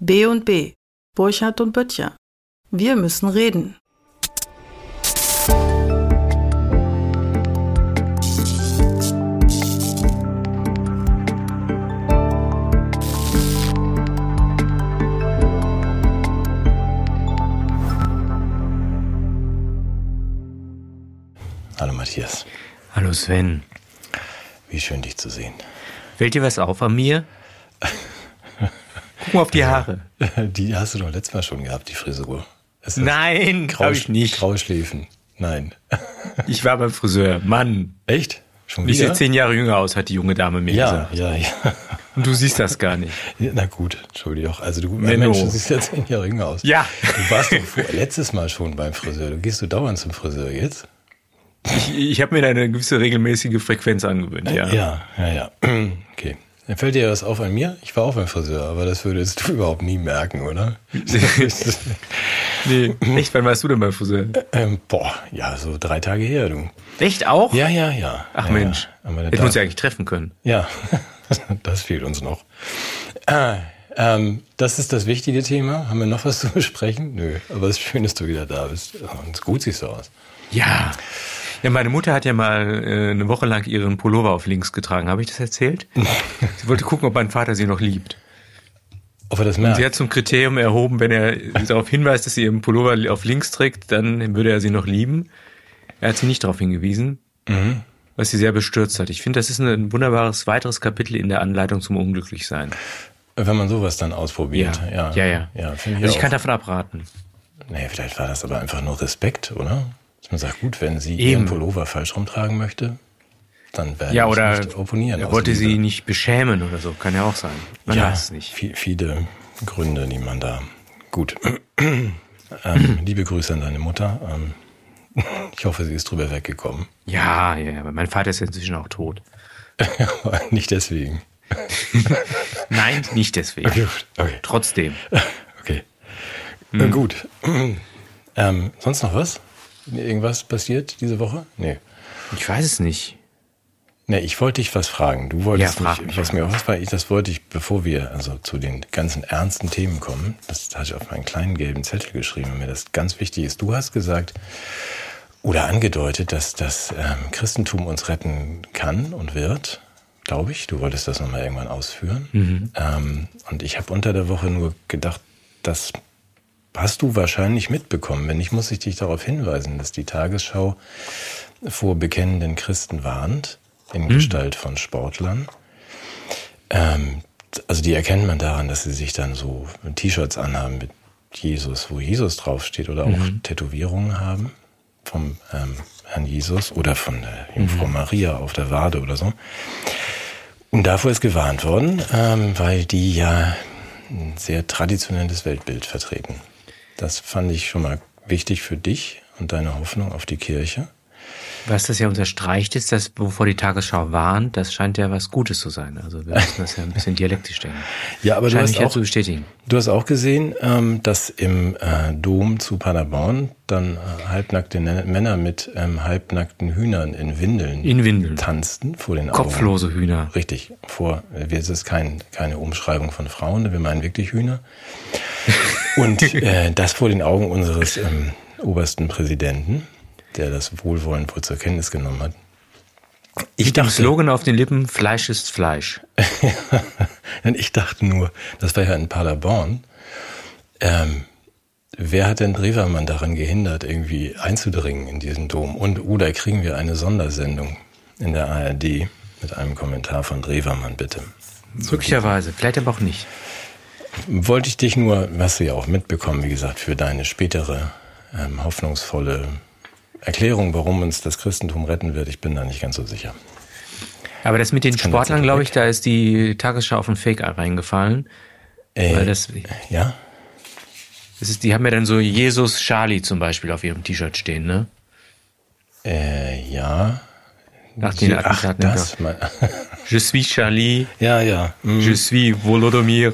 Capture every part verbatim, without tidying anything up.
B und B, Burchard und Böttcher. Wir müssen reden. Hallo Matthias. Hallo Sven. Wie schön, dich zu sehen. Fällt dir was auf an mir? Guck mal auf die Haare. Die hast du doch letztes Mal schon gehabt, die Frisur. Ist das Nein, Grau, hab ich nicht. Graue Schläfen. Nein. Ich war beim Friseur. Mann. Echt? Schon Ich wieder? sehe zehn Jahre jünger aus, hat die junge Dame mir Ja, gesagt. ja, ja. Und du siehst das gar nicht. Ja, na gut, Entschuldigung. Also du, Menno. Mensch, du siehst ja zehn Jahre jünger aus. Ja. Du warst doch vor, letztes Mal schon beim Friseur. Du gehst du dauernd zum Friseur jetzt? Ich, ich habe mir da eine gewisse regelmäßige Frequenz angewöhnt, ja. Ja, ja, ja. Okay. Dann fällt dir was auf an mir? Ich war auch beim Friseur, aber das würdest du überhaupt nie merken, oder? Nee, echt? Wann warst du denn beim Friseur? ähm, boah, ja, so drei Tage her, du. Echt auch? Ja, ja, ja. Ach ja, Mensch, ja. Aber hätten wir uns ja eigentlich treffen können. Ja, das fehlt uns noch. Ah, ähm, das ist das wichtige Thema. Haben wir noch was zu besprechen? Nö, aber es ist schön, dass du wieder da bist. Und gut siehst du aus. Ja. Ja, meine Mutter hat ja mal äh, eine Woche lang ihren Pullover auf links getragen. Habe ich das erzählt? Sie wollte gucken, ob mein Vater sie noch liebt. Ob er das merkt? Sie hat zum Kriterium erhoben, wenn er darauf hinweist, dass sie ihren Pullover auf links trägt, dann würde er sie noch lieben. Er hat sie nicht darauf hingewiesen, mhm. was sie sehr bestürzt hat. Ich finde, das ist ein wunderbares weiteres Kapitel in der Anleitung zum Unglücklichsein. Wenn man sowas dann ausprobiert. Ja, ja, ja. ja. ja finde ich also ich auch. kann davon abraten. Nee, vielleicht war das aber einfach nur Respekt, oder? Dass man sagt, gut, wenn sie Eben. ihren Pullover falsch rumtragen möchte, dann werde ja, ich oder nicht opponieren. er wollte Liebe. sie nicht beschämen oder so. Kann ja auch sein. Man ja, weiß es nicht. Viel, viele Gründe, die man da... Gut. ähm, liebe Grüße an deine Mutter. Ähm, ich hoffe, sie ist drüber weggekommen. Ja, ja, aber mein Vater ist ja inzwischen auch tot. Aber nicht deswegen. Nein, nicht deswegen. Okay. Okay. Trotzdem. Okay. Hm. Äh, gut. ähm, sonst noch was? Irgendwas passiert diese Woche? Nee. Ich weiß es nicht. Nee, ich wollte dich was fragen. Du wolltest ja, frag mich, mich was mir auch was war, ich, das wollte ich, bevor wir also zu den ganzen ernsten Themen kommen, das hatte ich auf meinen kleinen gelben Zettel geschrieben, weil mir das ganz wichtig ist. Du hast gesagt oder angedeutet, dass das ähm, Christentum uns retten kann und wird, glaube ich. Du wolltest das nochmal irgendwann ausführen. Mhm. Ähm, und ich habe unter der Woche nur gedacht, das hast du wahrscheinlich mitbekommen. Wenn nicht, muss ich dich darauf hinweisen, dass die Tagesschau vor bekennenden Christen warnt, in hm. Gestalt von Sportlern. Ähm, also die erkennt man daran, dass sie sich dann so T-Shirts anhaben mit Jesus, wo Jesus draufsteht, oder auch mhm. Tätowierungen haben vom ähm, Herrn Jesus oder von der Jungfrau mhm. Maria auf der Wade oder so. Und davor ist gewarnt worden, ähm, weil die ja ein sehr traditionelles Weltbild vertreten. Das fand ich schon mal wichtig für dich und deine Hoffnung auf die Kirche. Was das ja unterstreicht, ist, dass wovor die Tagesschau warnt, das scheint ja was Gutes zu sein. Also wir müssen das ja ein bisschen dialektisch denken. Ja, aber du hast, auch, zu bestätigen. du hast auch gesehen, ähm, dass im äh, Dom zu Paderborn dann äh, halbnackte Männer mit ähm, halbnackten Hühnern in Windeln, in Windeln tanzten vor den Augen. Kopflose Hühner. Richtig. Vor, es ist kein, keine Umschreibung von Frauen, wir meinen wirklich Hühner. Und äh, das vor den Augen unseres ähm, obersten Präsidenten, der das wohlwollend wohl zur Kenntnis genommen hat. Ich Mit dachte, dem Slogan auf den Lippen, Fleisch ist Fleisch. Ich dachte nur, das war ja in Paderborn. Ähm, wer hat denn Drewermann daran gehindert, irgendwie einzudringen in diesen Dom? Und oder kriegen wir eine Sondersendung in der A R D mit einem Kommentar von Drewermann, bitte? Möglicherweise, vielleicht aber auch nicht. Wollte ich dich nur, hast du ja auch mitbekommen, wie gesagt, für deine spätere ähm, hoffnungsvolle Erklärung, warum uns das Christentum retten wird. Ich bin da nicht ganz so sicher. Aber das mit den Sportlern, glaube ich, da ist die Tagesschau auf ein Fake reingefallen. Äh, weil das, ja? Das ist, die haben ja dann so Jesus Charlie zum Beispiel auf ihrem T-Shirt stehen, ne? Äh, ja. Nach den Ach, das mal. Je suis Charlie. Ja, ja. Mm. Je suis Volodymyr.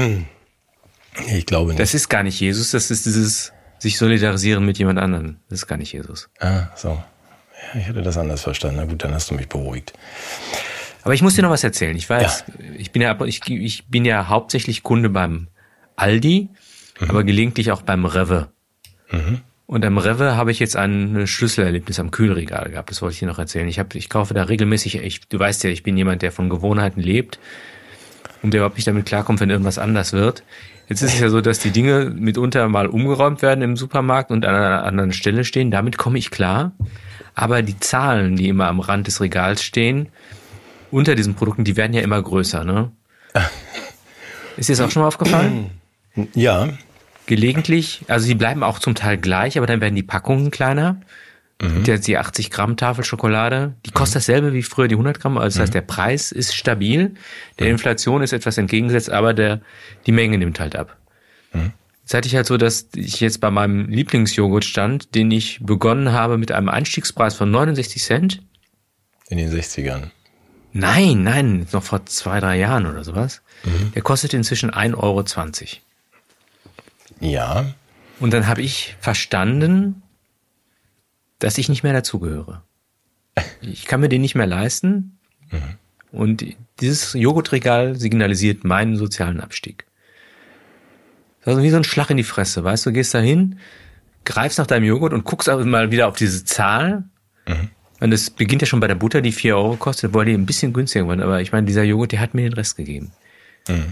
Ich glaube nicht. Das ist gar nicht Jesus, das ist dieses sich solidarisieren mit jemand anderem. Das ist gar nicht Jesus. Ah, so. Ja, ich hätte das anders verstanden. Na gut, dann hast du mich beruhigt. Aber ich muss dir noch was erzählen. Ich weiß, ja. ich bin ja, ich, ich bin ja hauptsächlich Kunde beim Aldi, Mhm. aber gelegentlich auch beim Rewe. Mhm. Und am Rewe habe ich jetzt ein Schlüsselerlebnis am Kühlregal gehabt. Das wollte ich dir noch erzählen. Ich, hab, ich kaufe da regelmäßig, ich, du weißt ja, ich bin jemand, der von Gewohnheiten lebt und der überhaupt nicht damit klarkommt, wenn irgendwas anders wird. Jetzt ist es ja so, dass die Dinge mitunter mal umgeräumt werden im Supermarkt und an einer anderen Stelle stehen. Damit komme ich klar. Aber die Zahlen, die immer am Rand des Regals stehen, unter diesen Produkten, die werden ja immer größer, ne? Ist dir das auch schon mal aufgefallen? Ja. Gelegentlich, also die bleiben auch zum Teil gleich, aber dann werden die Packungen kleiner. Mhm. Der, die achtzig Gramm Tafel Schokolade, die kostet mhm. dasselbe wie früher die hundert Gramm. Also das heißt, der Preis ist stabil. Der Inflation ist etwas entgegengesetzt, aber der, die Menge nimmt halt ab. Mhm. Jetzt hatte ich halt so, dass ich jetzt bei meinem Lieblingsjoghurt stand, den ich begonnen habe mit einem Einstiegspreis von neunundsechzig Cent. In den sechzigern. Nein, nein, noch vor zwei, drei Jahren oder sowas. Mhm. Der kostet inzwischen ein Euro zwanzig. Ja. Und dann habe ich verstanden, dass ich nicht mehr dazugehöre. Ich kann mir den nicht mehr leisten. Mhm. Und dieses Joghurtregal signalisiert meinen sozialen Abstieg. Das ist also wie so ein Schlag in die Fresse, weißt du? Gehst da hin, greifst nach deinem Joghurt und guckst auch mal wieder auf diese Zahl. Mhm. Und es beginnt ja schon bei der Butter, die vier Euro kostet, obwohl die ein bisschen günstiger waren. Aber ich meine, dieser Joghurt, der hat mir den Rest gegeben. Mhm.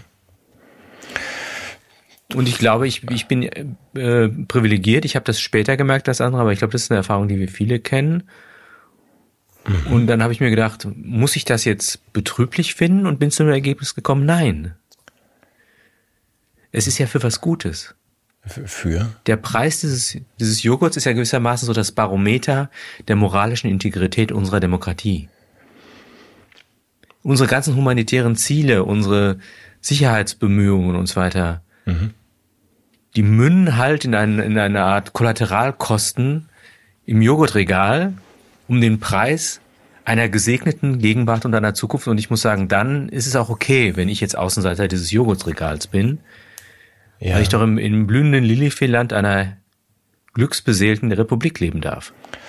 Und ich glaube, ich, ich bin äh, privilegiert. Ich habe das später gemerkt als andere, aber ich glaube, das ist eine Erfahrung, die wir viele kennen. Mhm. Und dann habe ich mir gedacht, muss ich das jetzt betrüblich finden? Und bin zu dem Ergebnis gekommen, nein. Es ist ja für was Gutes. Für? Der Preis dieses, dieses Joghurts ist ja gewissermaßen so das Barometer der moralischen Integrität unserer Demokratie. Unsere ganzen humanitären Ziele, unsere Sicherheitsbemühungen und so weiter, mhm. die münden halt in, ein, in eine Art Kollateralkosten im Joghurtregal um den Preis einer gesegneten Gegenwart und einer Zukunft. Und ich muss sagen, dann ist es auch okay, wenn ich jetzt Außenseiter dieses Joghurtregals bin, ja. weil ich doch im, im blühenden Lilifee-Land einer glücksbeseelten Republik leben darf.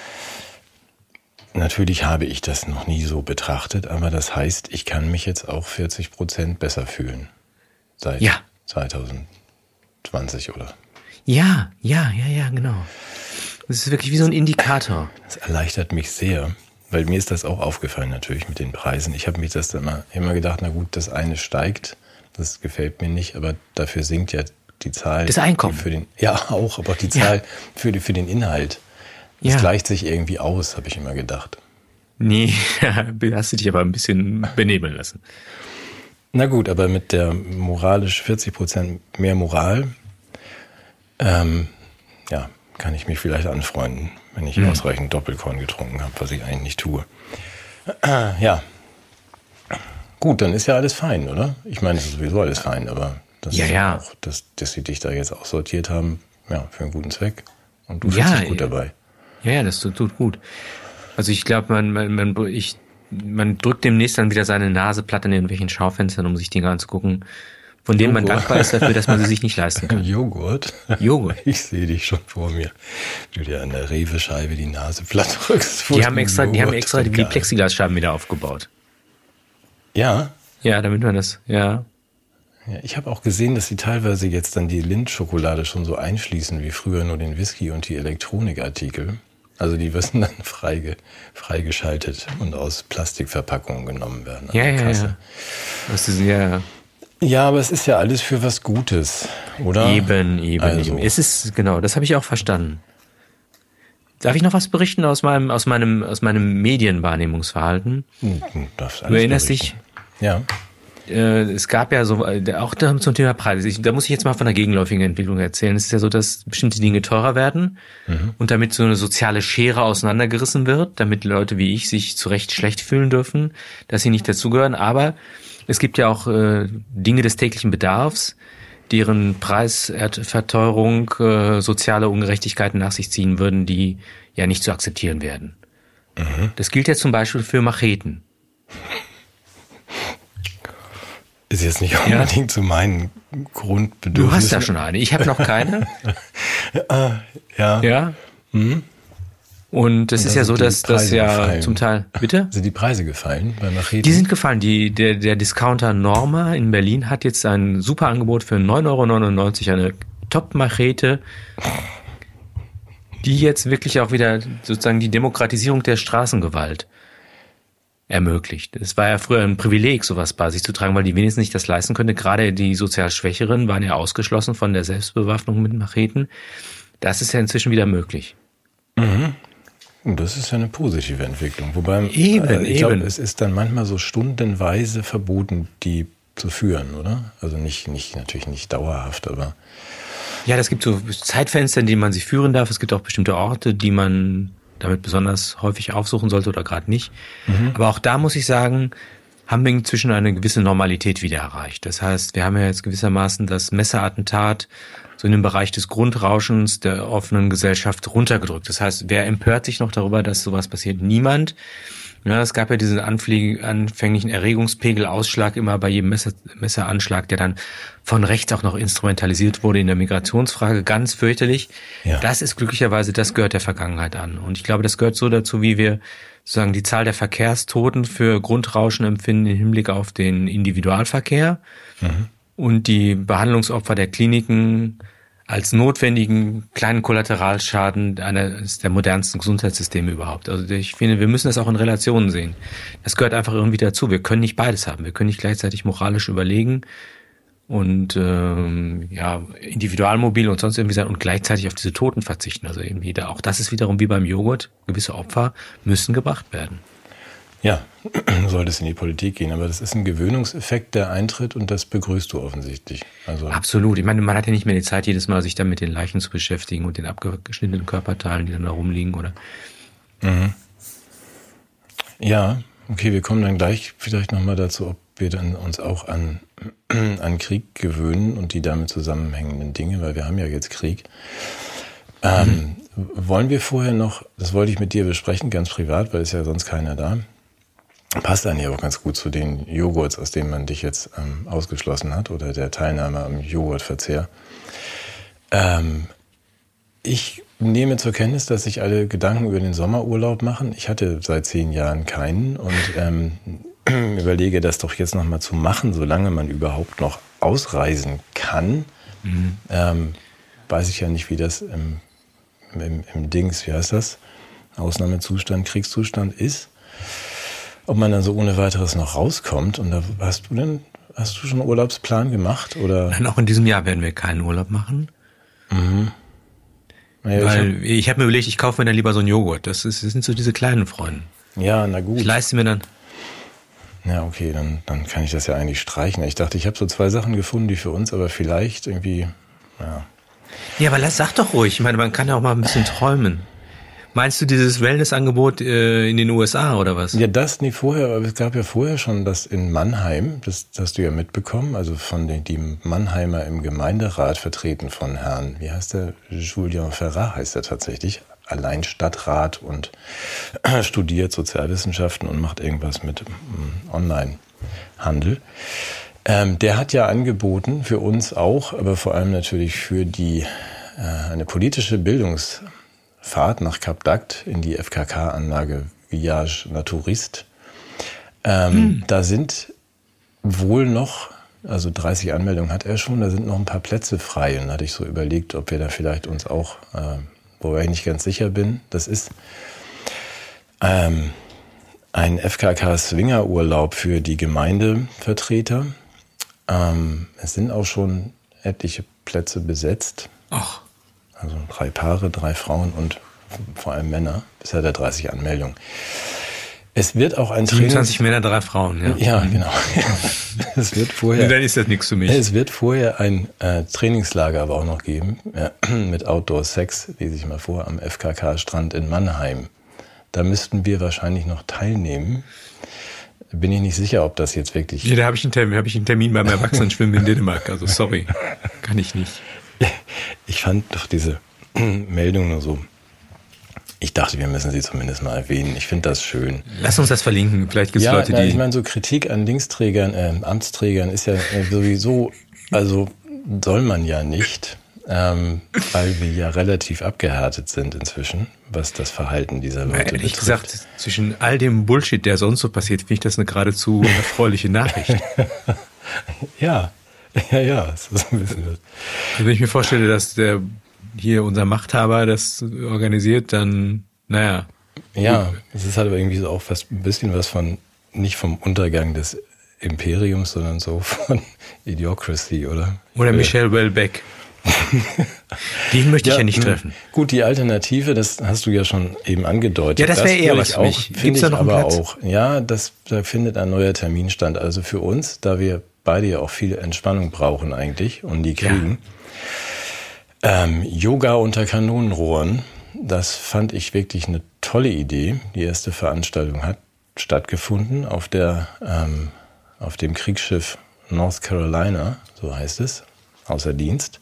Natürlich habe ich das noch nie so betrachtet, aber das heißt, ich kann mich jetzt auch vierzig Prozent besser fühlen. Seit ja. zweitausendzwanzig, oder? Ja, ja, ja, ja, genau. Das ist wirklich wie so ein Indikator. Das erleichtert mich sehr, weil mir ist das auch aufgefallen natürlich mit den Preisen. Ich habe mich das dann immer, immer gedacht, na gut, das eine steigt, das gefällt mir nicht, aber dafür sinkt ja die Zahl. Das Einkommen. Für den, ja, auch, aber auch die Zahl ja. für, die, für den Inhalt. Das ja. gleicht sich irgendwie aus, habe ich immer gedacht. Nee, hast du dich aber ein bisschen benebeln lassen. Na gut, aber mit der moralisch vierzig Prozent mehr Moral, ähm, ja, kann ich mich vielleicht anfreunden, wenn ich mhm. ausreichend Doppelkorn getrunken habe, was ich eigentlich nicht tue. Äh, ja. Gut, dann ist ja alles fein, oder? Ich meine, es ist sowieso alles fein, aber das ja, ist ja. auch, dass, dass sie dich da jetzt aussortiert haben, ja, für einen guten Zweck. Und du ja, fühlst dich gut dabei. Ja, ja, das tut, tut gut. Also ich glaube, man, man, man, ich, man drückt demnächst dann wieder seine Nase platt in irgendwelchen Schaufenstern, um sich Dinge anzugucken, von denen Joghurt. Man dankbar ist dafür, dass man sie sich nicht leisten kann. Joghurt? Joghurt. Ich sehe dich schon vor mir. Du dir an der Rewe-Scheibe die Nase platt drückst. Die haben extra, die haben extra die, die Plexiglasscheiben wieder aufgebaut. Ja? Ja, damit man das, ja. Ja, ich habe auch gesehen, dass sie teilweise jetzt dann die Lindt-Schokolade schon so einschließen, wie früher nur den Whisky und die Elektronikartikel. Also die müssen dann freige, freigeschaltet und aus Plastikverpackungen genommen werden. Ja, ja, ja. Das ist ja... Ja, aber es ist ja alles für was Gutes, oder? Eben, eben, also. eben. Es ist, genau, das habe ich auch verstanden. Darf ich noch was berichten aus meinem, aus meinem, aus meinem Medienwahrnehmungsverhalten? Du darfst alles Du erinnerst berichten. dich? Ja. Äh, es gab ja so, auch da zum Thema Preis. Ich, da muss ich jetzt mal von der gegenläufigen Entwicklung erzählen. Es ist ja so, dass bestimmte Dinge teurer werden mhm. und damit so eine soziale Schere auseinandergerissen wird, damit Leute wie ich sich zu Recht schlecht fühlen dürfen, dass sie nicht dazugehören. Aber es gibt ja auch äh, Dinge des täglichen Bedarfs, deren Preisverteuerung äh, soziale Ungerechtigkeiten nach sich ziehen würden, die ja nicht zu akzeptieren werden. Mhm. Das gilt ja zum Beispiel für Macheten. Ist jetzt nicht unbedingt ja. zu meinen Grundbedürfnissen. Du hast ja schon eine. Ich habe noch keine. ja. Ja. Mhm. Und es ist ja so, dass das ja gefallen. Zum Teil, bitte? Sind die Preise gefallen bei Macheten? Die sind gefallen. Die, der, der Discounter Norma in Berlin hat jetzt ein super Angebot für neun Euro neunundneunzig, eine Top-Machete, die jetzt wirklich auch wieder sozusagen die Demokratisierung der Straßengewalt ermöglicht. Es war ja früher ein Privileg, sowas bei sich zu tragen, weil die wenigstens nicht das leisten könnte. Gerade die sozial Schwächeren waren ja ausgeschlossen von der Selbstbewaffnung mit Macheten. Das ist ja inzwischen wieder möglich. Mhm. Das ist ja eine positive Entwicklung. Wobei, eben, äh, ich glaube, eben. es ist dann manchmal so stundenweise verboten, die zu führen, oder? Also nicht, nicht, natürlich nicht dauerhaft, aber... Ja, das gibt so Zeitfenster, in denen man sie führen darf. Es gibt auch bestimmte Orte, die man damit besonders häufig aufsuchen sollte oder gerade nicht. Mhm. Aber auch da muss ich sagen, haben wir inzwischen eine gewisse Normalität wieder erreicht. Das heißt, wir haben ja jetzt gewissermaßen das Messerattentat so in den Bereich des Grundrauschens der offenen Gesellschaft runtergedrückt. Das heißt, wer empört sich noch darüber, dass sowas passiert? Niemand. Ja, es gab ja diesen anflieg- anfänglichen Erregungspegelausschlag immer bei jedem Messer- Messeranschlag, der dann von rechts auch noch instrumentalisiert wurde in der Migrationsfrage, ganz fürchterlich. Ja. Das ist glücklicherweise, das gehört der Vergangenheit an. Und ich glaube, das gehört so dazu, wie wir sozusagen die Zahl der Verkehrstoten für Grundrauschen empfinden im Hinblick auf den Individualverkehr. Mhm. Und die Behandlungsopfer der Kliniken als notwendigen kleinen Kollateralschaden eines der modernsten Gesundheitssysteme überhaupt. Also ich finde, wir müssen das auch in Relationen sehen. Das gehört einfach irgendwie dazu. Wir können nicht beides haben. Wir können nicht gleichzeitig moralisch überlegen und ähm, ja individualmobil und sonst irgendwie sein und gleichzeitig auf diese Toten verzichten. Also irgendwie da, auch das ist wiederum wie beim Joghurt. Gewisse Opfer müssen gebracht werden. Ja, sollte es in die Politik gehen. Aber das ist ein Gewöhnungseffekt, der eintritt und das begrüßt du offensichtlich. Also absolut. Ich meine, man hat ja nicht mehr die Zeit, jedes Mal sich dann mit den Leichen zu beschäftigen und den abgeschnittenen Körperteilen, die dann da rumliegen, oder? Mhm. Ja, okay, wir kommen dann gleich vielleicht nochmal dazu, ob wir dann uns auch an, an Krieg gewöhnen und die damit zusammenhängenden Dinge, weil wir haben ja jetzt Krieg. Ähm, mhm. Wollen wir vorher noch, das wollte ich mit dir besprechen, ganz privat, weil es ja sonst keiner da. Passt eigentlich auch ganz gut zu den Joghurts, aus denen man dich jetzt ähm, ausgeschlossen hat oder der Teilnahme am Joghurtverzehr. Ähm, ich nehme zur Kenntnis, dass sich alle Gedanken über den Sommerurlaub machen. Ich hatte seit zehn Jahren keinen und ähm, überlege, das doch jetzt nochmal zu machen, solange man überhaupt noch ausreisen kann. Mhm. Ähm, weiß ich ja nicht, wie das im, im, im Dings, wie heißt das, Ausnahmezustand, Kriegszustand ist. Ob man dann so ohne weiteres noch rauskommt. Und da hast du denn, hast du schon einen Urlaubsplan gemacht? Oder? Nein, auch in diesem Jahr werden wir keinen Urlaub machen. Mhm. Naja, Weil ich habe ich hab mir überlegt, ich kaufe mir dann lieber so einen Joghurt. Das, ist, das sind so diese kleinen Freunde. Ja, na gut. Ich leiste mir dann. Ja, okay, dann, dann kann ich das ja eigentlich streichen. Ich dachte, ich habe so zwei Sachen gefunden, die für uns aber vielleicht irgendwie, ja. Ja, aber lass, sag doch ruhig. Ich meine, man kann ja auch mal ein bisschen träumen. Meinst du dieses Wellnessangebot äh, in den U S A oder was? Ja, das nie vorher, aber es gab ja vorher schon das in Mannheim, das, das hast du ja mitbekommen, also von den die Mannheimer im Gemeinderat vertreten von Herrn, wie heißt der? Julien Ferrat heißt er tatsächlich, allein Stadtrat und äh, studiert Sozialwissenschaften und macht irgendwas mit ähm, Online-Handel. Ähm, der hat ja angeboten, für uns auch, aber vor allem natürlich für die äh, eine politische Bildungs- Fahrt nach Cap d'Agde in die F K K-Anlage Village Naturiste. Ähm, hm. Da sind wohl noch, also dreißig Anmeldungen hat er schon, da sind noch ein paar Plätze frei. Und da hatte ich so überlegt, ob wir da vielleicht uns auch, äh, wobei ich nicht ganz sicher bin, das ist ähm, ein F K K-Swingerurlaub für die Gemeindevertreter. Ähm, es sind auch schon etliche Plätze besetzt. Ach. Also drei Paare, drei Frauen und vor allem Männer. Bisher hat er dreißig Anmeldungen. Es wird auch ein Trainings... siebenundzwanzig Männer, drei Frauen, ja. Ja, genau. Es wird vorher... Nee, dann ist das nichts für mich. Es wird vorher ein äh, Trainingslager aber auch noch geben, ja, mit Outdoor-Sex, lese ich mal vor, am F K K-Strand in Mannheim. Da müssten wir wahrscheinlich noch teilnehmen. Bin ich nicht sicher, ob das jetzt wirklich... Ja, da habe ich einen Termin, habe ich einen Termin beim Erwachsenenschwimmen in Dänemark. Also sorry, kann ich nicht. Ich fand doch diese Meldung nur so, ich dachte, wir müssen sie zumindest mal erwähnen. Ich finde das schön. Lass uns das verlinken. Vielleicht gibt es ja, Leute, die... Ja, ich meine, so Kritik an Linksträgern, äh, Amtsträgern ist ja sowieso, also soll man ja nicht. ähm, weil wir ja relativ abgehärtet sind inzwischen, was das Verhalten dieser Leute betrifft. Ehrlich gesagt, zwischen all dem Bullshit, der sonst so passiert, finde ich das eine geradezu erfreuliche Nachricht. Ja, ja, ja. Es ist ein bisschen das. Wenn ich mir vorstelle, dass der hier unser Machthaber das organisiert, dann, naja. Ja, es ist halt aber irgendwie so auch fast ein bisschen was von, nicht vom Untergang des Imperiums, sondern so von Idiocracy, oder? Oder Michel Houellebecq. Den möchte ich ja, ja nicht treffen. Gut, die Alternative, das hast du ja schon eben angedeutet. Ja, das wäre eher was für mich. Finde ich aber auch. Ja, das, da findet ein neuer Termin statt. Also für uns, da wir beide ja auch viel Entspannung brauchen eigentlich und die kriegen. Ja. Ähm, Yoga unter Kanonenrohren, das fand ich wirklich eine tolle Idee. Die erste Veranstaltung hat stattgefunden auf der, ähm, auf dem Kriegsschiff North Carolina, so heißt es, außer Dienst,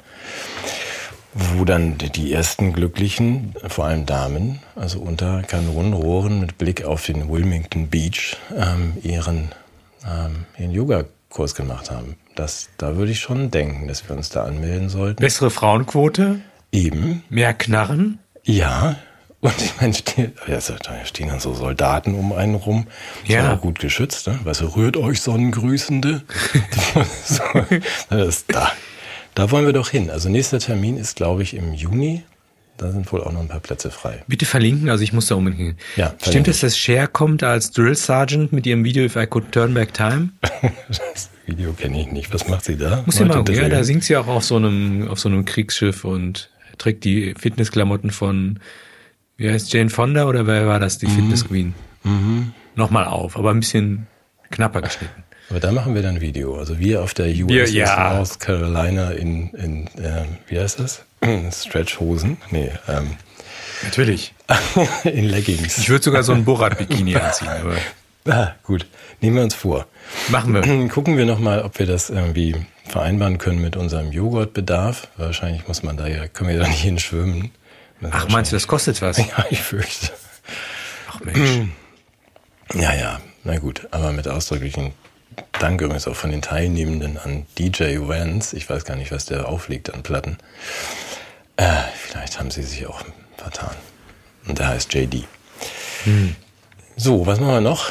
wo dann die ersten Glücklichen, vor allem Damen, also unter Kanonenrohren mit Blick auf den Wilmington Beach, ähm, ihren, ähm, ihren Yoga-Kurs gemacht haben. Das, da würde ich schon denken, dass wir uns da anmelden sollten. Bessere Frauenquote? Eben. Mehr Knarren? Ja. Und ich meine, da stehen dann so Soldaten um einen rum. Ja. Auch gut geschützt, ne? Weißt du, rührt euch Sonnengrüßende. So, das, da, da wollen wir doch hin. Also nächster Termin ist, glaube ich, im Juni. Da sind wohl auch noch ein paar Plätze frei. Bitte verlinken, also ich muss da unbedingt hin. Ja, stimmt es, dass Cher kommt als Drill Sergeant mit ihrem Video If I Could Turn Back Time? Das Video kenne ich nicht. Was macht sie da? Muss sie mal, ja, da singt sie auch auf so einem, auf so einem Kriegsschiff und trägt die Fitnessklamotten von, wie heißt Jane Fonda oder wer war das, die mhm. Fitness Queen? Mhm. Nochmal auf, aber ein bisschen knapper geschnitten. Aber da machen wir dann Video. Also wir auf der U S S ja. North Carolina in, in äh, wie heißt das? Stretchhosen? Nee, ähm. Natürlich. In Leggings. Ich würde sogar so ein Borat-Bikini anziehen. Aber ah, gut. Nehmen wir uns vor. Machen wir. Gucken wir nochmal, ob wir das irgendwie vereinbaren können mit unserem Joghurtbedarf. Wahrscheinlich muss man da ja, können wir da nicht hinschwimmen. Ach, meinst du, das kostet was? Ja, ich fürchte. Ach Mensch. Ja, ja, na gut. Aber mit ausdrücklichen Dank übrigens auch von den Teilnehmenden an D J Vance. Ich weiß gar nicht, was der auflegt an Platten. Äh, vielleicht haben sie sich auch vertan. Und der heißt J D. Hm. So, was machen wir noch?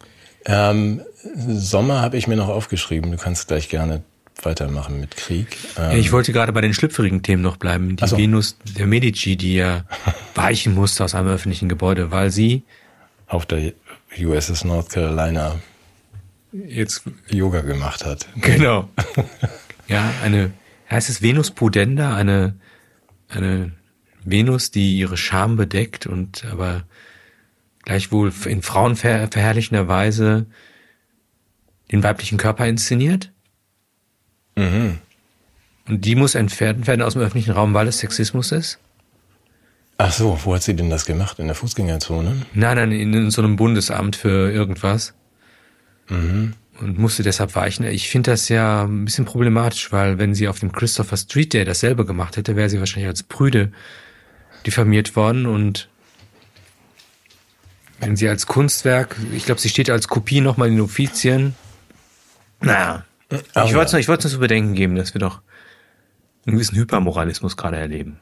Ähm, Sommer habe ich mir noch aufgeschrieben. Du kannst gleich gerne weitermachen mit Krieg. Ähm, ja, ich wollte gerade bei den schlüpfrigen Themen noch bleiben. Die so. Venus der Medici, die ja weichen musste aus einem öffentlichen Gebäude, weil sie auf der U S S North Carolina jetzt Yoga gemacht hat. Genau. Ja, eine, heißt es Venus pudenda, eine, eine Venus, die ihre Scham bedeckt und aber gleichwohl in frauenverherrlichender Weise den weiblichen Körper inszeniert. Mhm. Und die muss entfernt werden aus dem öffentlichen Raum, weil es Sexismus ist? Ach so, wo hat sie denn das gemacht? In der Fußgängerzone? Nein, nein, in, in so einem Bundesamt für irgendwas. Mhm. Und musste deshalb weichen. Ich finde das ja ein bisschen problematisch, weil wenn sie auf dem Christopher Street Day dasselbe gemacht hätte, wäre sie wahrscheinlich als Prüde diffamiert worden. Und wenn sie als Kunstwerk, ich glaube, sie steht als Kopie nochmal in den Offizien. Naja, Aber ich wollte es nur zu bedenken geben, dass wir doch einen gewissen Hypermoralismus gerade erleben.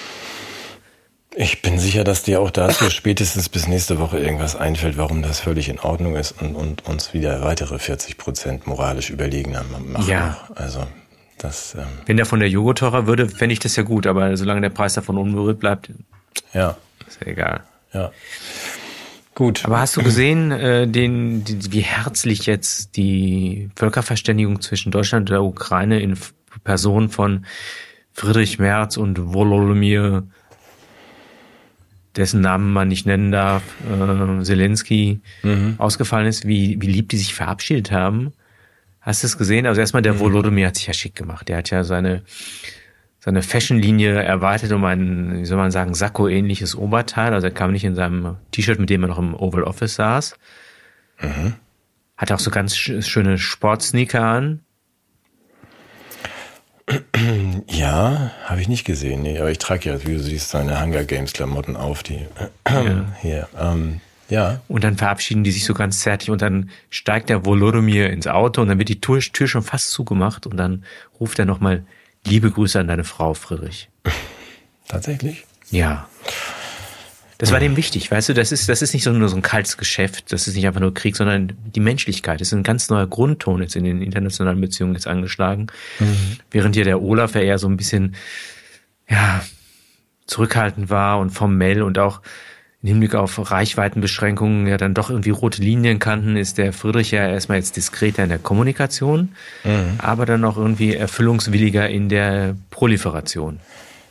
Ich bin sicher, dass dir auch dazu spätestens bis nächste Woche irgendwas einfällt, warum das völlig in Ordnung ist und, und uns wieder weitere vierzig Prozent moralisch überlegener machen. Ja. Also das. Ähm Wenn der von der Joghurt teurer würde, fände ich das ja gut, aber solange der Preis davon unberührt bleibt, ja, ist ja egal. Ja. Gut. Aber hast du gesehen, äh, den, die, wie herzlich jetzt die Völkerverständigung zwischen Deutschland und der Ukraine in Person von Friedrich Merz und Volodymyr, dessen Namen man nicht nennen darf, äh, Zelensky, mhm. ausgefallen ist, wie, wie lieb die sich verabschiedet haben? Hast du es gesehen? Also erstmal der mhm. Volodymyr hat sich ja schick gemacht. Der hat ja seine seine Fashionlinie erweitert um ein, wie soll man sagen, Sakko-ähnliches Oberteil. Also er kam nicht in seinem T-Shirt, mit dem er noch im Oval Office saß. Mhm. Hat auch so ganz schöne Sportsneaker an. Ja, habe ich nicht gesehen. Nee, aber ich trage ja, wie du siehst, seine Hunger Games Klamotten auf, die ja. hier. Ähm, ja. Und dann verabschieden die sich so ganz zärtlich und dann steigt der Volodymyr ins Auto und dann wird die Tür, Tür schon fast zugemacht und dann ruft er nochmal Liebe Grüße an deine Frau, Friedrich. Tatsächlich? Ja. Das war dem wichtig, weißt du, das ist, das ist nicht so nur so ein kaltes Geschäft, das ist nicht einfach nur Krieg, sondern die Menschlichkeit. Das ist ein ganz neuer Grundton jetzt in den internationalen Beziehungen jetzt angeschlagen. Mhm. Während hier der Olaf ja eher so ein bisschen, ja, zurückhaltend war und formell und auch im Hinblick auf Reichweitenbeschränkungen ja dann doch irgendwie rote Linien kannten, ist der Friedrich ja erstmal jetzt diskreter in der Kommunikation, mhm. aber dann auch irgendwie erfüllungswilliger in der Proliferation.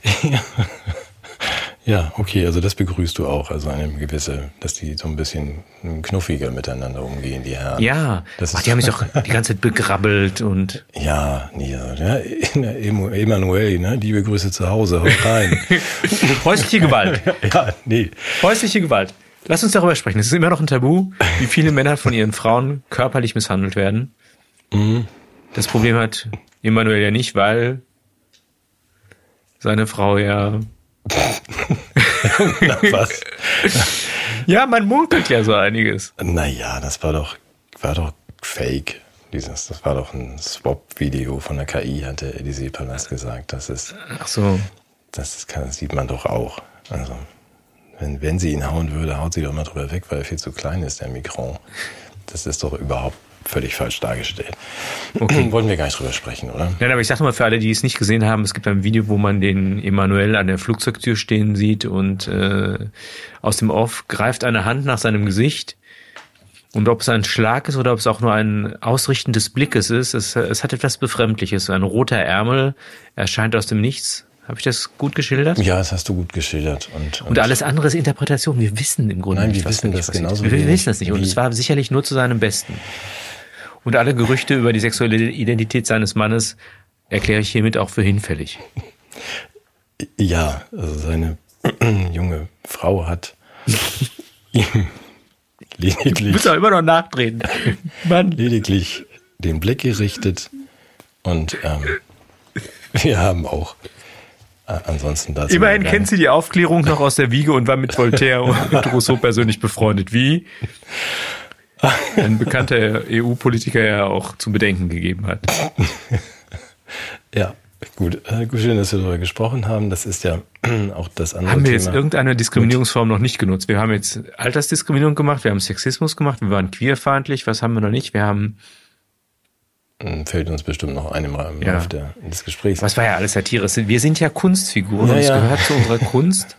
Ja, okay, also das begrüßt du auch, also eine gewisse, dass die so ein bisschen knuffiger miteinander umgehen, die Herren. Ja, das ach, ist die haben mich doch die ganze Zeit begrabbelt und... Ja, nee, ja, Emanuel, ne, liebe Grüße zu Hause, haut rein. Häusliche Gewalt. Ja, nee. Häusliche Gewalt. Lass uns darüber sprechen. Es ist immer noch ein Tabu, wie viele Männer von ihren Frauen körperlich misshandelt werden. Mhm. Das Problem hat Emanuel ja nicht, weil seine Frau ja... Na, was? Ja, man munkelt ja so einiges. Naja, das war doch, war doch fake. Dieses, das war doch ein Swap-Video von der K I, hatte Elysée Palast gesagt. Das ist, Ach so. Das, kann, das sieht man doch auch. Also, wenn, wenn sie ihn hauen würde, haut sie doch mal drüber weg, weil er viel zu klein ist, der Micron. Das ist doch überhaupt völlig falsch dargestellt. Okay. Wollten wir gar nicht drüber sprechen, oder? Nein, aber ich sag mal für alle, die es nicht gesehen haben, es gibt ein Video, wo man den Emanuel an der Flugzeugtür stehen sieht und äh, aus dem Off greift eine Hand nach seinem Gesicht. Und ob es ein Schlag ist oder ob es auch nur ein Ausrichten des Blickes ist, es, es hat etwas Befremdliches. Ein roter Ärmel erscheint aus dem Nichts. Habe ich das gut geschildert? Ja, das hast du gut geschildert. Und, und, und alles andere ist Interpretation. Wir wissen im Grunde Nein, nicht, wir was wissen das genauso. Wir wissen das nicht. Und es war sicherlich nur zu seinem Besten. Und alle Gerüchte über die sexuelle Identität seines Mannes erkläre ich hiermit auch für hinfällig. Ja, also seine junge Frau hat ihm lediglich... Du musst auch immer noch nachdrehen. Mann. Lediglich den Blick gerichtet und ähm, wir haben auch äh, ansonsten dazu... Immerhin kennt sie die Aufklärung noch aus der Wiege und war mit Voltaire und mit Rousseau persönlich befreundet. Wie ein bekannter E U-Politiker ja auch zu bedenken gegeben hat. Ja, gut. Schön, dass wir darüber gesprochen haben. Das ist ja auch das andere Thema. Haben wir jetzt irgendeine Diskriminierungsform noch nicht genutzt? Wir haben jetzt Altersdiskriminierung gemacht, wir haben Sexismus gemacht, wir waren queerfeindlich. Was haben wir noch nicht? Wir haben... Fällt uns bestimmt noch einem im ja. Laufe der, des Gesprächs. Was war ja alles Satire? Wir sind ja Kunstfiguren ja, und es ja. gehört zu unserer Kunst.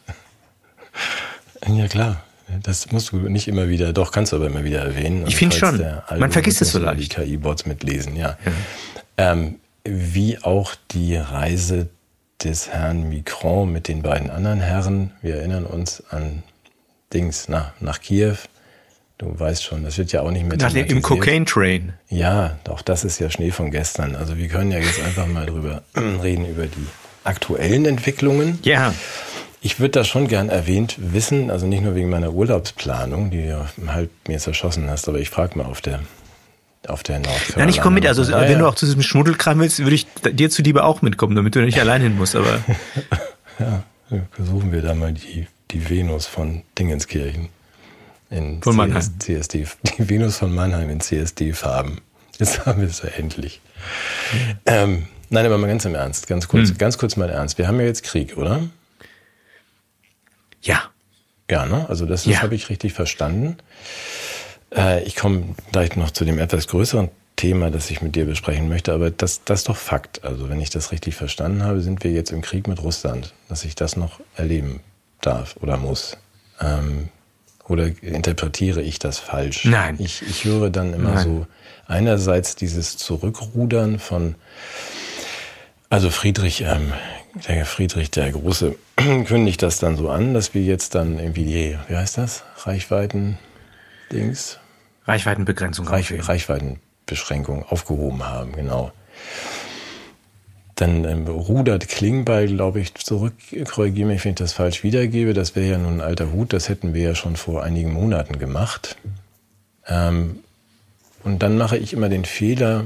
Ja, klar. Das musst du nicht immer wieder, doch kannst du aber immer wieder erwähnen. Ich finde schon. Man vergisst es so leicht. Die K I-Bots mitlesen, ja. ja. Ähm, wie auch die Reise des Herrn Micron mit den beiden anderen Herren. Wir erinnern uns an Dings nach, nach Kiew. Du weißt schon, das wird ja auch nicht mehr nach dem im Cocaine Train. Ja, auch das ist ja Schnee von gestern. Also wir können ja jetzt einfach mal drüber reden, über die aktuellen Entwicklungen. Ja. Ich würde das schon gern erwähnt wissen, also nicht nur wegen meiner Urlaubsplanung, die du halb mir zerschossen hast, aber ich frage mal auf der auf der Nordfront. Nein, ich komme mit, also ah, wenn ja. du auch zu diesem Schmuddelkram willst, würde ich dir zu Liebe auch mitkommen, damit du nicht allein hin musst, aber... Ja, versuchen wir da mal die, die Venus von Dingenskirchen in von Mannheim. C S D, die Venus von Mannheim in C S D-Farben. Jetzt haben wir es ja endlich. Mhm. Ähm, nein, aber mal ganz im Ernst, ganz kurz, mhm. ganz kurz mal ernst. Wir haben ja jetzt Krieg, oder? Ja. Ja, ne? Also das, das ja. habe ich richtig verstanden. Äh, ich komme gleich noch zu dem etwas größeren Thema, das ich mit dir besprechen möchte, aber das, das ist doch Fakt. Also wenn ich das richtig verstanden habe, sind wir jetzt im Krieg mit Russland, dass ich das noch erleben darf oder muss. Ähm, oder interpretiere ich das falsch? Nein. Ich, ich höre dann immer Nein. so einerseits dieses Zurückrudern von, also Friedrich, ähm, der Friedrich der Große kündigt das dann so an, dass wir jetzt dann irgendwie die, wie heißt das? Reichweiten-Dings? Reichweitenbegrenzung. Reich, Reichweitenbeschränkung aufgehoben haben, genau. Dann ähm, rudert Klingbeil, glaube ich, zurück, korrigiere mich, wenn ich das falsch wiedergebe. Das wäre ja nun ein alter Hut, das hätten wir ja schon vor einigen Monaten gemacht. Ähm, und dann mache ich immer den Fehler,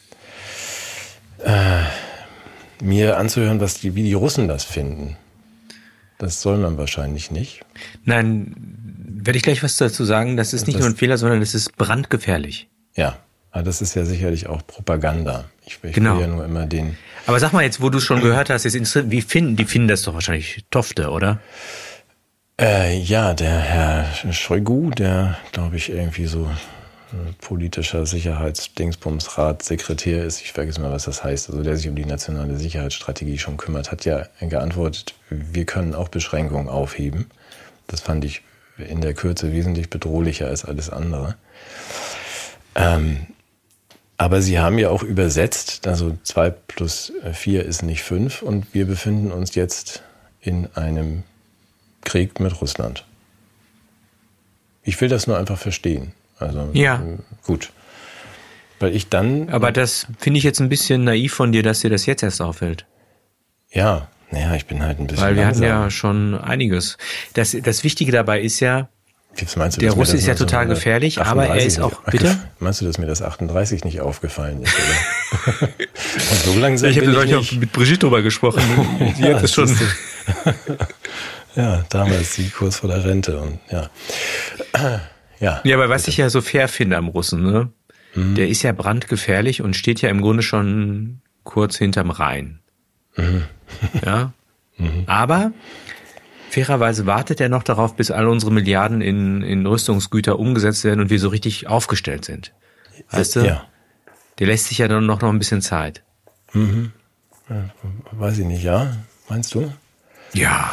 äh, mir anzuhören, was die, wie die Russen das finden. Das soll man wahrscheinlich nicht. Nein, werde ich gleich was dazu sagen. Das ist nicht das, nur ein Fehler, sondern es ist brandgefährlich. Ja, Aber das ist ja sicherlich auch Propaganda. Ich, ich genau. will ja nur immer den... Aber sag mal jetzt, wo du es schon gehört hast, jetzt wie finden, die finden das doch wahrscheinlich Tofte, oder? Äh, ja, der Herr Shoigu, der, glaube ich, irgendwie so politischer Sicherheitsdingsbumsrat Sekretär ist, ich vergesse mal, was das heißt, also der sich um die nationale Sicherheitsstrategie schon kümmert, hat ja geantwortet, wir können auch Beschränkungen aufheben. Das fand ich in der Kürze wesentlich bedrohlicher als alles andere. Ähm, aber sie haben ja auch übersetzt, also zwei plus vier ist nicht fünf und wir befinden uns jetzt in einem Krieg mit Russland. Ich will das nur einfach verstehen. Also ja. Gut. Weil ich dann... Aber das finde ich jetzt ein bisschen naiv von dir, dass dir das jetzt erst auffällt. Ja, naja, ich bin halt ein bisschen Weil wir langsam. hatten ja schon einiges. Das, das Wichtige dabei ist ja, Jetzt meinst du, der dass mir Russe das ist ja nur total so gefährlich, aber er ist achtunddreißig auch... Bitte? Meinst du, dass mir das achtunddreißig nicht aufgefallen ist? Oder? Und so langsam Ich habe bin neulich ich auch nicht. mit Brigitte drüber gesprochen. Die Ja, hat das schon... siehst du. Ja, damals die kurz vor der Rente und ja. Ja, Ja, aber was ich ja so fair finde am Russen, ne? Mhm. Der ist ja brandgefährlich und steht ja im Grunde schon kurz hinterm Rhein. Mhm. Ja. Mhm. Aber fairerweise wartet er noch darauf, bis all unsere Milliarden in, in Rüstungsgüter umgesetzt werden und wir so richtig aufgestellt sind. Weißt du? Ja. Der lässt sich ja dann noch, noch ein bisschen Zeit. Mhm. Ja, weiß ich nicht, ja? Meinst du? Ja.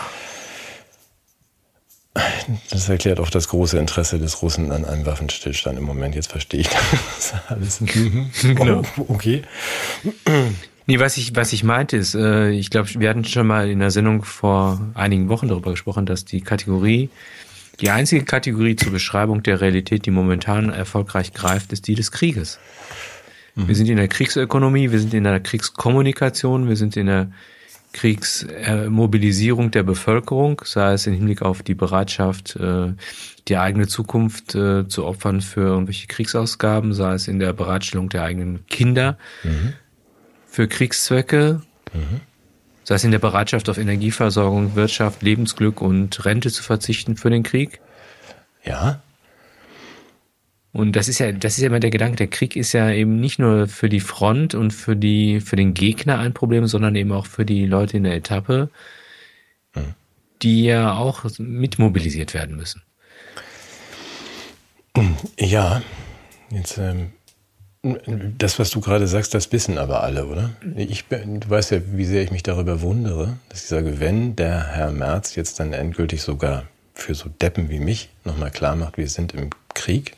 Das erklärt auch das große Interesse des Russen an einem Waffenstillstand im Moment. Jetzt verstehe ich das alles. Genau. Okay. Nee, was ich, was ich meinte ist, äh, ich glaube, wir hatten schon mal in der Sendung vor einigen Wochen darüber gesprochen, dass die Kategorie, die einzige Kategorie zur Beschreibung der Realität, die momentan erfolgreich greift, ist die des Krieges. Mhm. Wir sind in der Kriegsökonomie, wir sind in der Kriegskommunikation, wir sind in der Kriegsmobilisierung der Bevölkerung, sei es im Hinblick auf die Bereitschaft, die eigene Zukunft zu opfern für irgendwelche Kriegsausgaben, sei es in der Bereitstellung der eigenen Kinder mhm. für Kriegszwecke, mhm. sei es in der Bereitschaft auf Energieversorgung, Wirtschaft, Lebensglück und Rente zu verzichten für den Krieg. Ja. Und das ist ja, das ist ja immer der Gedanke, der Krieg ist ja eben nicht nur für die Front und für die, für den Gegner ein Problem, sondern eben auch für die Leute in der Etappe, hm. die ja auch mitmobilisiert werden müssen. Ja, jetzt, ähm, das, was du gerade sagst, das wissen aber alle, oder? Ich, du weißt ja, wie sehr ich mich darüber wundere, dass ich sage, wenn der Herr Merz jetzt dann endgültig sogar für so Deppen wie mich nochmal klar macht, wir sind im Krieg,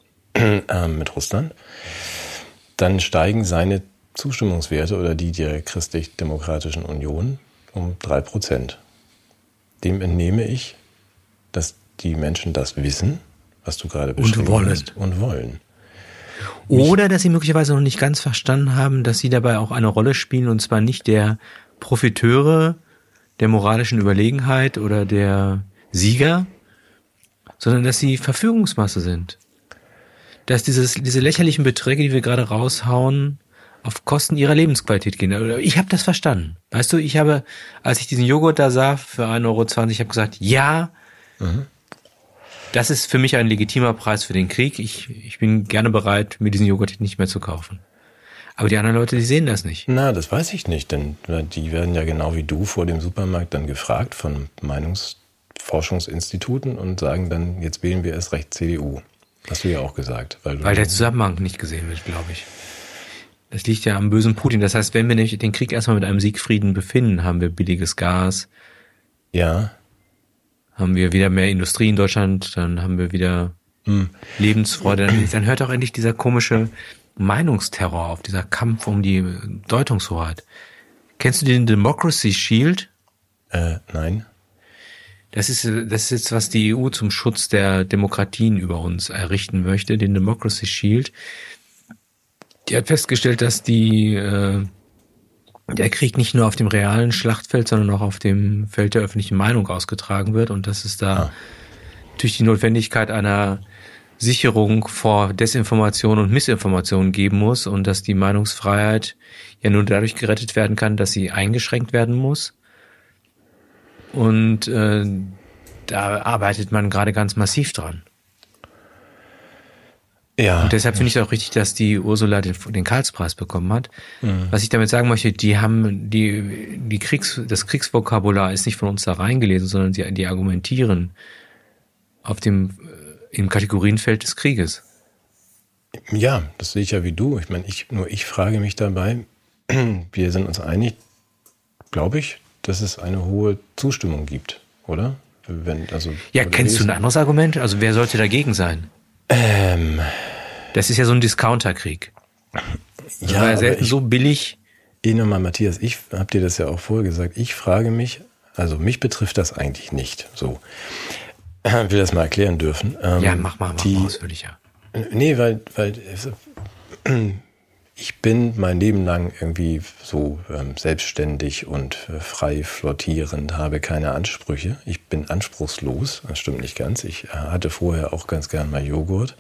mit Russland, dann steigen seine Zustimmungswerte oder die der Christlich-Demokratischen Union um drei Prozent. Dem entnehme ich, dass die Menschen das wissen, was du gerade beschrieben und wollen. hast, und wollen. Oder dass sie möglicherweise noch nicht ganz verstanden haben, dass sie dabei auch eine Rolle spielen, und zwar nicht der Profiteure der moralischen Überlegenheit oder der Sieger, sondern dass sie Verfügungsmasse sind. Dass dieses, diese lächerlichen Beträge, die wir gerade raushauen, auf Kosten ihrer Lebensqualität gehen. Ich habe das verstanden. Weißt du, ich habe, als ich diesen Joghurt da sah für ein Euro zwanzig, habe gesagt, ja, mhm. das ist für mich ein legitimer Preis für den Krieg. Ich, ich bin gerne bereit, mir diesen Joghurt nicht mehr zu kaufen. Aber die anderen Leute, die sehen das nicht. Na, das weiß ich nicht, denn die werden ja genau wie du vor dem Supermarkt dann gefragt von Meinungsforschungsinstituten und sagen dann, jetzt wählen wir erst recht C D U. Hast du ja auch gesagt. Weil, weil der Zusammenhang nicht gesehen wird, glaube ich. Das liegt ja am bösen Putin. Das heißt, wenn wir nämlich den Krieg erstmal mit einem Siegfrieden befinden, haben wir billiges Gas. Ja. Haben wir wieder mehr Industrie in Deutschland, dann haben wir wieder hm. Lebensfreude. Dann, dann hört auch endlich dieser komische Meinungsterror auf, dieser Kampf um die Deutungshoheit. Kennst du den Democracy Shield? Äh, nein. Das ist, das ist jetzt, was die E U zum Schutz der Demokratien über uns errichten möchte, den Democracy Shield. Die hat festgestellt, dass die, äh, der Krieg nicht nur auf dem realen Schlachtfeld, sondern auch auf dem Feld der öffentlichen Meinung ausgetragen wird und dass es da ah. durch die Notwendigkeit einer Sicherung vor Desinformation und Missinformation geben muss und dass die Meinungsfreiheit ja nur dadurch gerettet werden kann, dass sie eingeschränkt werden muss. Und äh, da arbeitet man gerade ganz massiv dran. Ja. Und deshalb finde ich es auch richtig, dass die Ursula den, den Karlspreis bekommen hat. Mhm. Was ich damit sagen möchte, die haben die, die Kriegs, das Kriegsvokabular ist nicht von uns da reingelesen, sondern die, die argumentieren auf dem, im Kategorienfeld des Krieges. Ja, das sehe ich ja wie du. Ich meine, ich, nur ich frage mich dabei, wir sind uns einig, glaube ich, dass es eine hohe Zustimmung gibt, oder? Wenn, also, ja, kennst du ein anderes Argument? Also wer sollte dagegen sein? Ähm, das ist ja so ein Discounterkrieg. Das ja, war ja selten ich, so billig. Eh nochmal, Matthias, ich habe dir das ja auch vorher gesagt, ich frage mich, also mich betrifft das eigentlich nicht so. Ich will das mal erklären dürfen. Ähm, ja, mach mal, mach die, mal ausführlicher. Nee, weil, weil ich bin mein Leben lang irgendwie so ähm, selbstständig und äh, frei flottierend, habe keine Ansprüche. Ich bin anspruchslos, das stimmt nicht ganz. Ich äh, hatte vorher auch ganz gern mal Joghurt.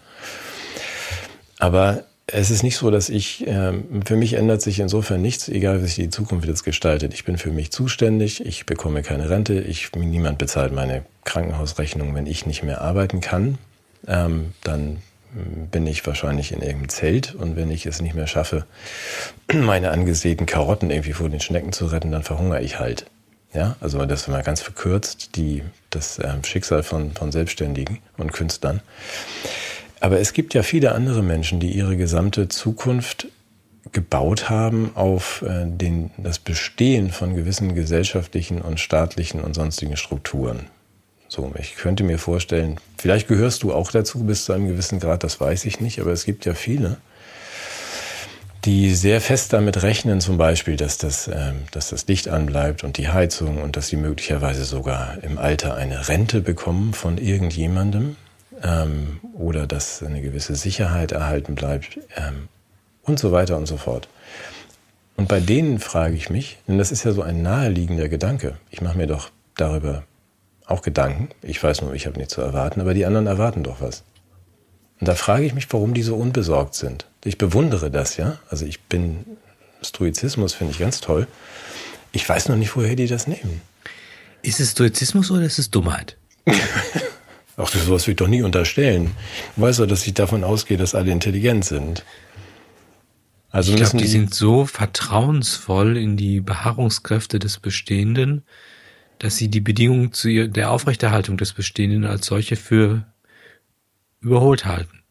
Aber es ist nicht so, dass ich, äh, für mich ändert sich insofern nichts, egal wie sich die Zukunft jetzt gestaltet. Ich bin für mich zuständig, ich bekomme keine Rente, ich, niemand bezahlt meine Krankenhausrechnung, wenn ich nicht mehr arbeiten kann. Ähm, dann bin ich wahrscheinlich in irgendeinem Zelt und wenn ich es nicht mehr schaffe, meine angesäten Karotten irgendwie vor den Schnecken zu retten, dann verhungere ich halt. Ja, also das ist mal ganz verkürzt die, das äh, Schicksal von, von Selbstständigen und Künstlern. Aber es gibt ja viele andere Menschen, die ihre gesamte Zukunft gebaut haben auf äh, den, das Bestehen von gewissen gesellschaftlichen und staatlichen und sonstigen Strukturen. So, ich könnte mir vorstellen, vielleicht gehörst du auch dazu bis zu einem gewissen Grad, das weiß ich nicht, aber es gibt ja viele, die sehr fest damit rechnen, zum Beispiel, dass das, ähm, dass das Licht anbleibt und die Heizung und dass sie möglicherweise sogar im Alter eine Rente bekommen von irgendjemandem ähm, oder dass eine gewisse Sicherheit erhalten bleibt ähm, und so weiter und so fort. Und bei denen frage ich mich, denn das ist ja so ein naheliegender Gedanke, ich mache mir doch darüber auch Gedanken. Ich weiß nur, ich habe nichts zu erwarten, aber die anderen erwarten doch was. Und da frage ich mich, warum die so unbesorgt sind. Ich bewundere das, ja. Also ich bin, Stoizismus finde ich ganz toll. Ich weiß noch nicht, woher die das nehmen. Ist es Stoizismus oder ist es Dummheit? Ach, sowas will ich doch nie unterstellen. Du weißt doch, dass ich davon ausgehe, dass alle intelligent sind. Also ich glaube, die, die sind so vertrauensvoll in die Beharrungskräfte des Bestehenden, dass sie die Bedingungen zu ihr, der Aufrechterhaltung des Bestehenden als solche für überholt halten.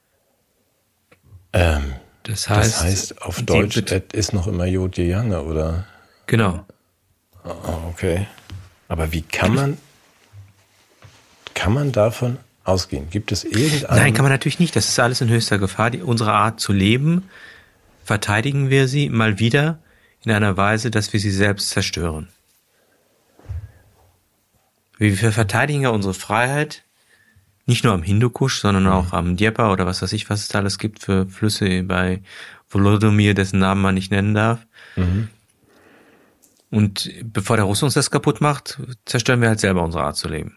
Ähm, das heißt, das heißt auf Deutsch, et ist noch immer Jod je Jange, oder? Genau. Oh, okay. Aber wie kann man, kann man davon ausgehen? Gibt es irgendeinen... Nein, kann man natürlich nicht. Das ist alles in höchster Gefahr. Die, unsere Art zu leben, verteidigen wir sie mal wieder in einer Weise, dass wir sie selbst zerstören. Wir verteidigen ja unsere Freiheit, nicht nur am Hindukusch, sondern auch am Dnieper oder was weiß ich, was es da alles gibt für Flüsse bei Volodymyr, dessen Namen man nicht nennen darf. Mhm. Und bevor der Russe uns das kaputt macht, zerstören wir halt selber unsere Art zu leben.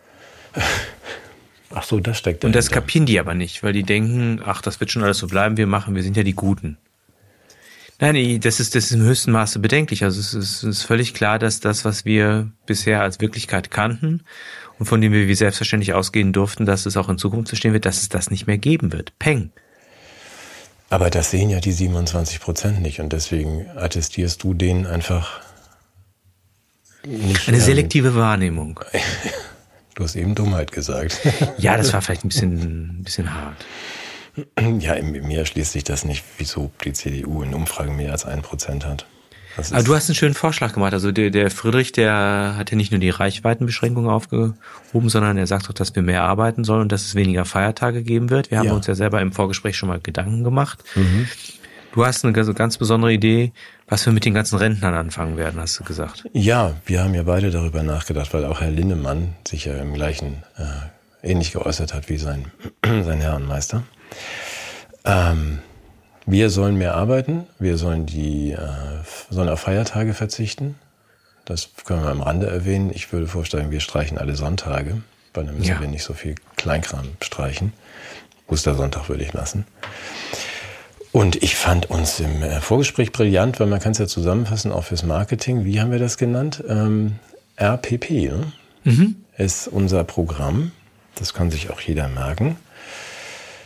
Ach so, das steckt dahinter. Und das kapieren die aber nicht, weil die denken, ach, das wird schon alles so bleiben, wir machen, wir sind ja die Guten. Nein, das ist, das ist im höchsten Maße bedenklich. Also es ist, es ist völlig klar, dass das, was wir bisher als Wirklichkeit kannten und von dem wir wie selbstverständlich ausgehen durften, dass es auch in Zukunft bestehen wird, dass es das nicht mehr geben wird. Peng. Aber das sehen ja die siebenundzwanzig Prozent nicht und deswegen attestierst du denen einfach nicht. Eine selektive Wahrnehmung. Du hast eben Dummheit gesagt. Ja, das war vielleicht ein bisschen, ein bisschen hart. Ja, mir erschließt sich das nicht, wieso die C D U in Umfragen mehr als ein Prozent hat. Aber du hast einen schönen Vorschlag gemacht. Also der, der Friedrich, der hat ja nicht nur die Reichweitenbeschränkung aufgehoben, sondern er sagt auch, dass wir mehr arbeiten sollen und dass es weniger Feiertage geben wird. Wir haben ja. uns ja selber im Vorgespräch schon mal Gedanken gemacht. Mhm. Du hast eine ganz, ganz besondere Idee, was wir mit den ganzen Rentnern anfangen werden, hast du gesagt. Ja, wir haben ja beide darüber nachgedacht, weil auch Herr Linnemann sich ja im gleichen äh, ähnlich geäußert hat wie sein, sein Herr und Meister. Ähm, wir sollen mehr arbeiten, wir sollen die äh, sollen auf Feiertage verzichten. Das können wir am Rande erwähnen. Ich würde vorschlagen, wir streichen alle Sonntage, weil dann müssen ja. wir nicht so viel Kleinkram streichen. Ostersonntag würde ich lassen. Und ich fand uns im Vorgespräch brillant, weil man kann es ja zusammenfassen, auch fürs Marketing. Wie haben wir das genannt? Ähm, R P P, ne? Mhm. Ist unser Programm. Das kann sich auch jeder merken.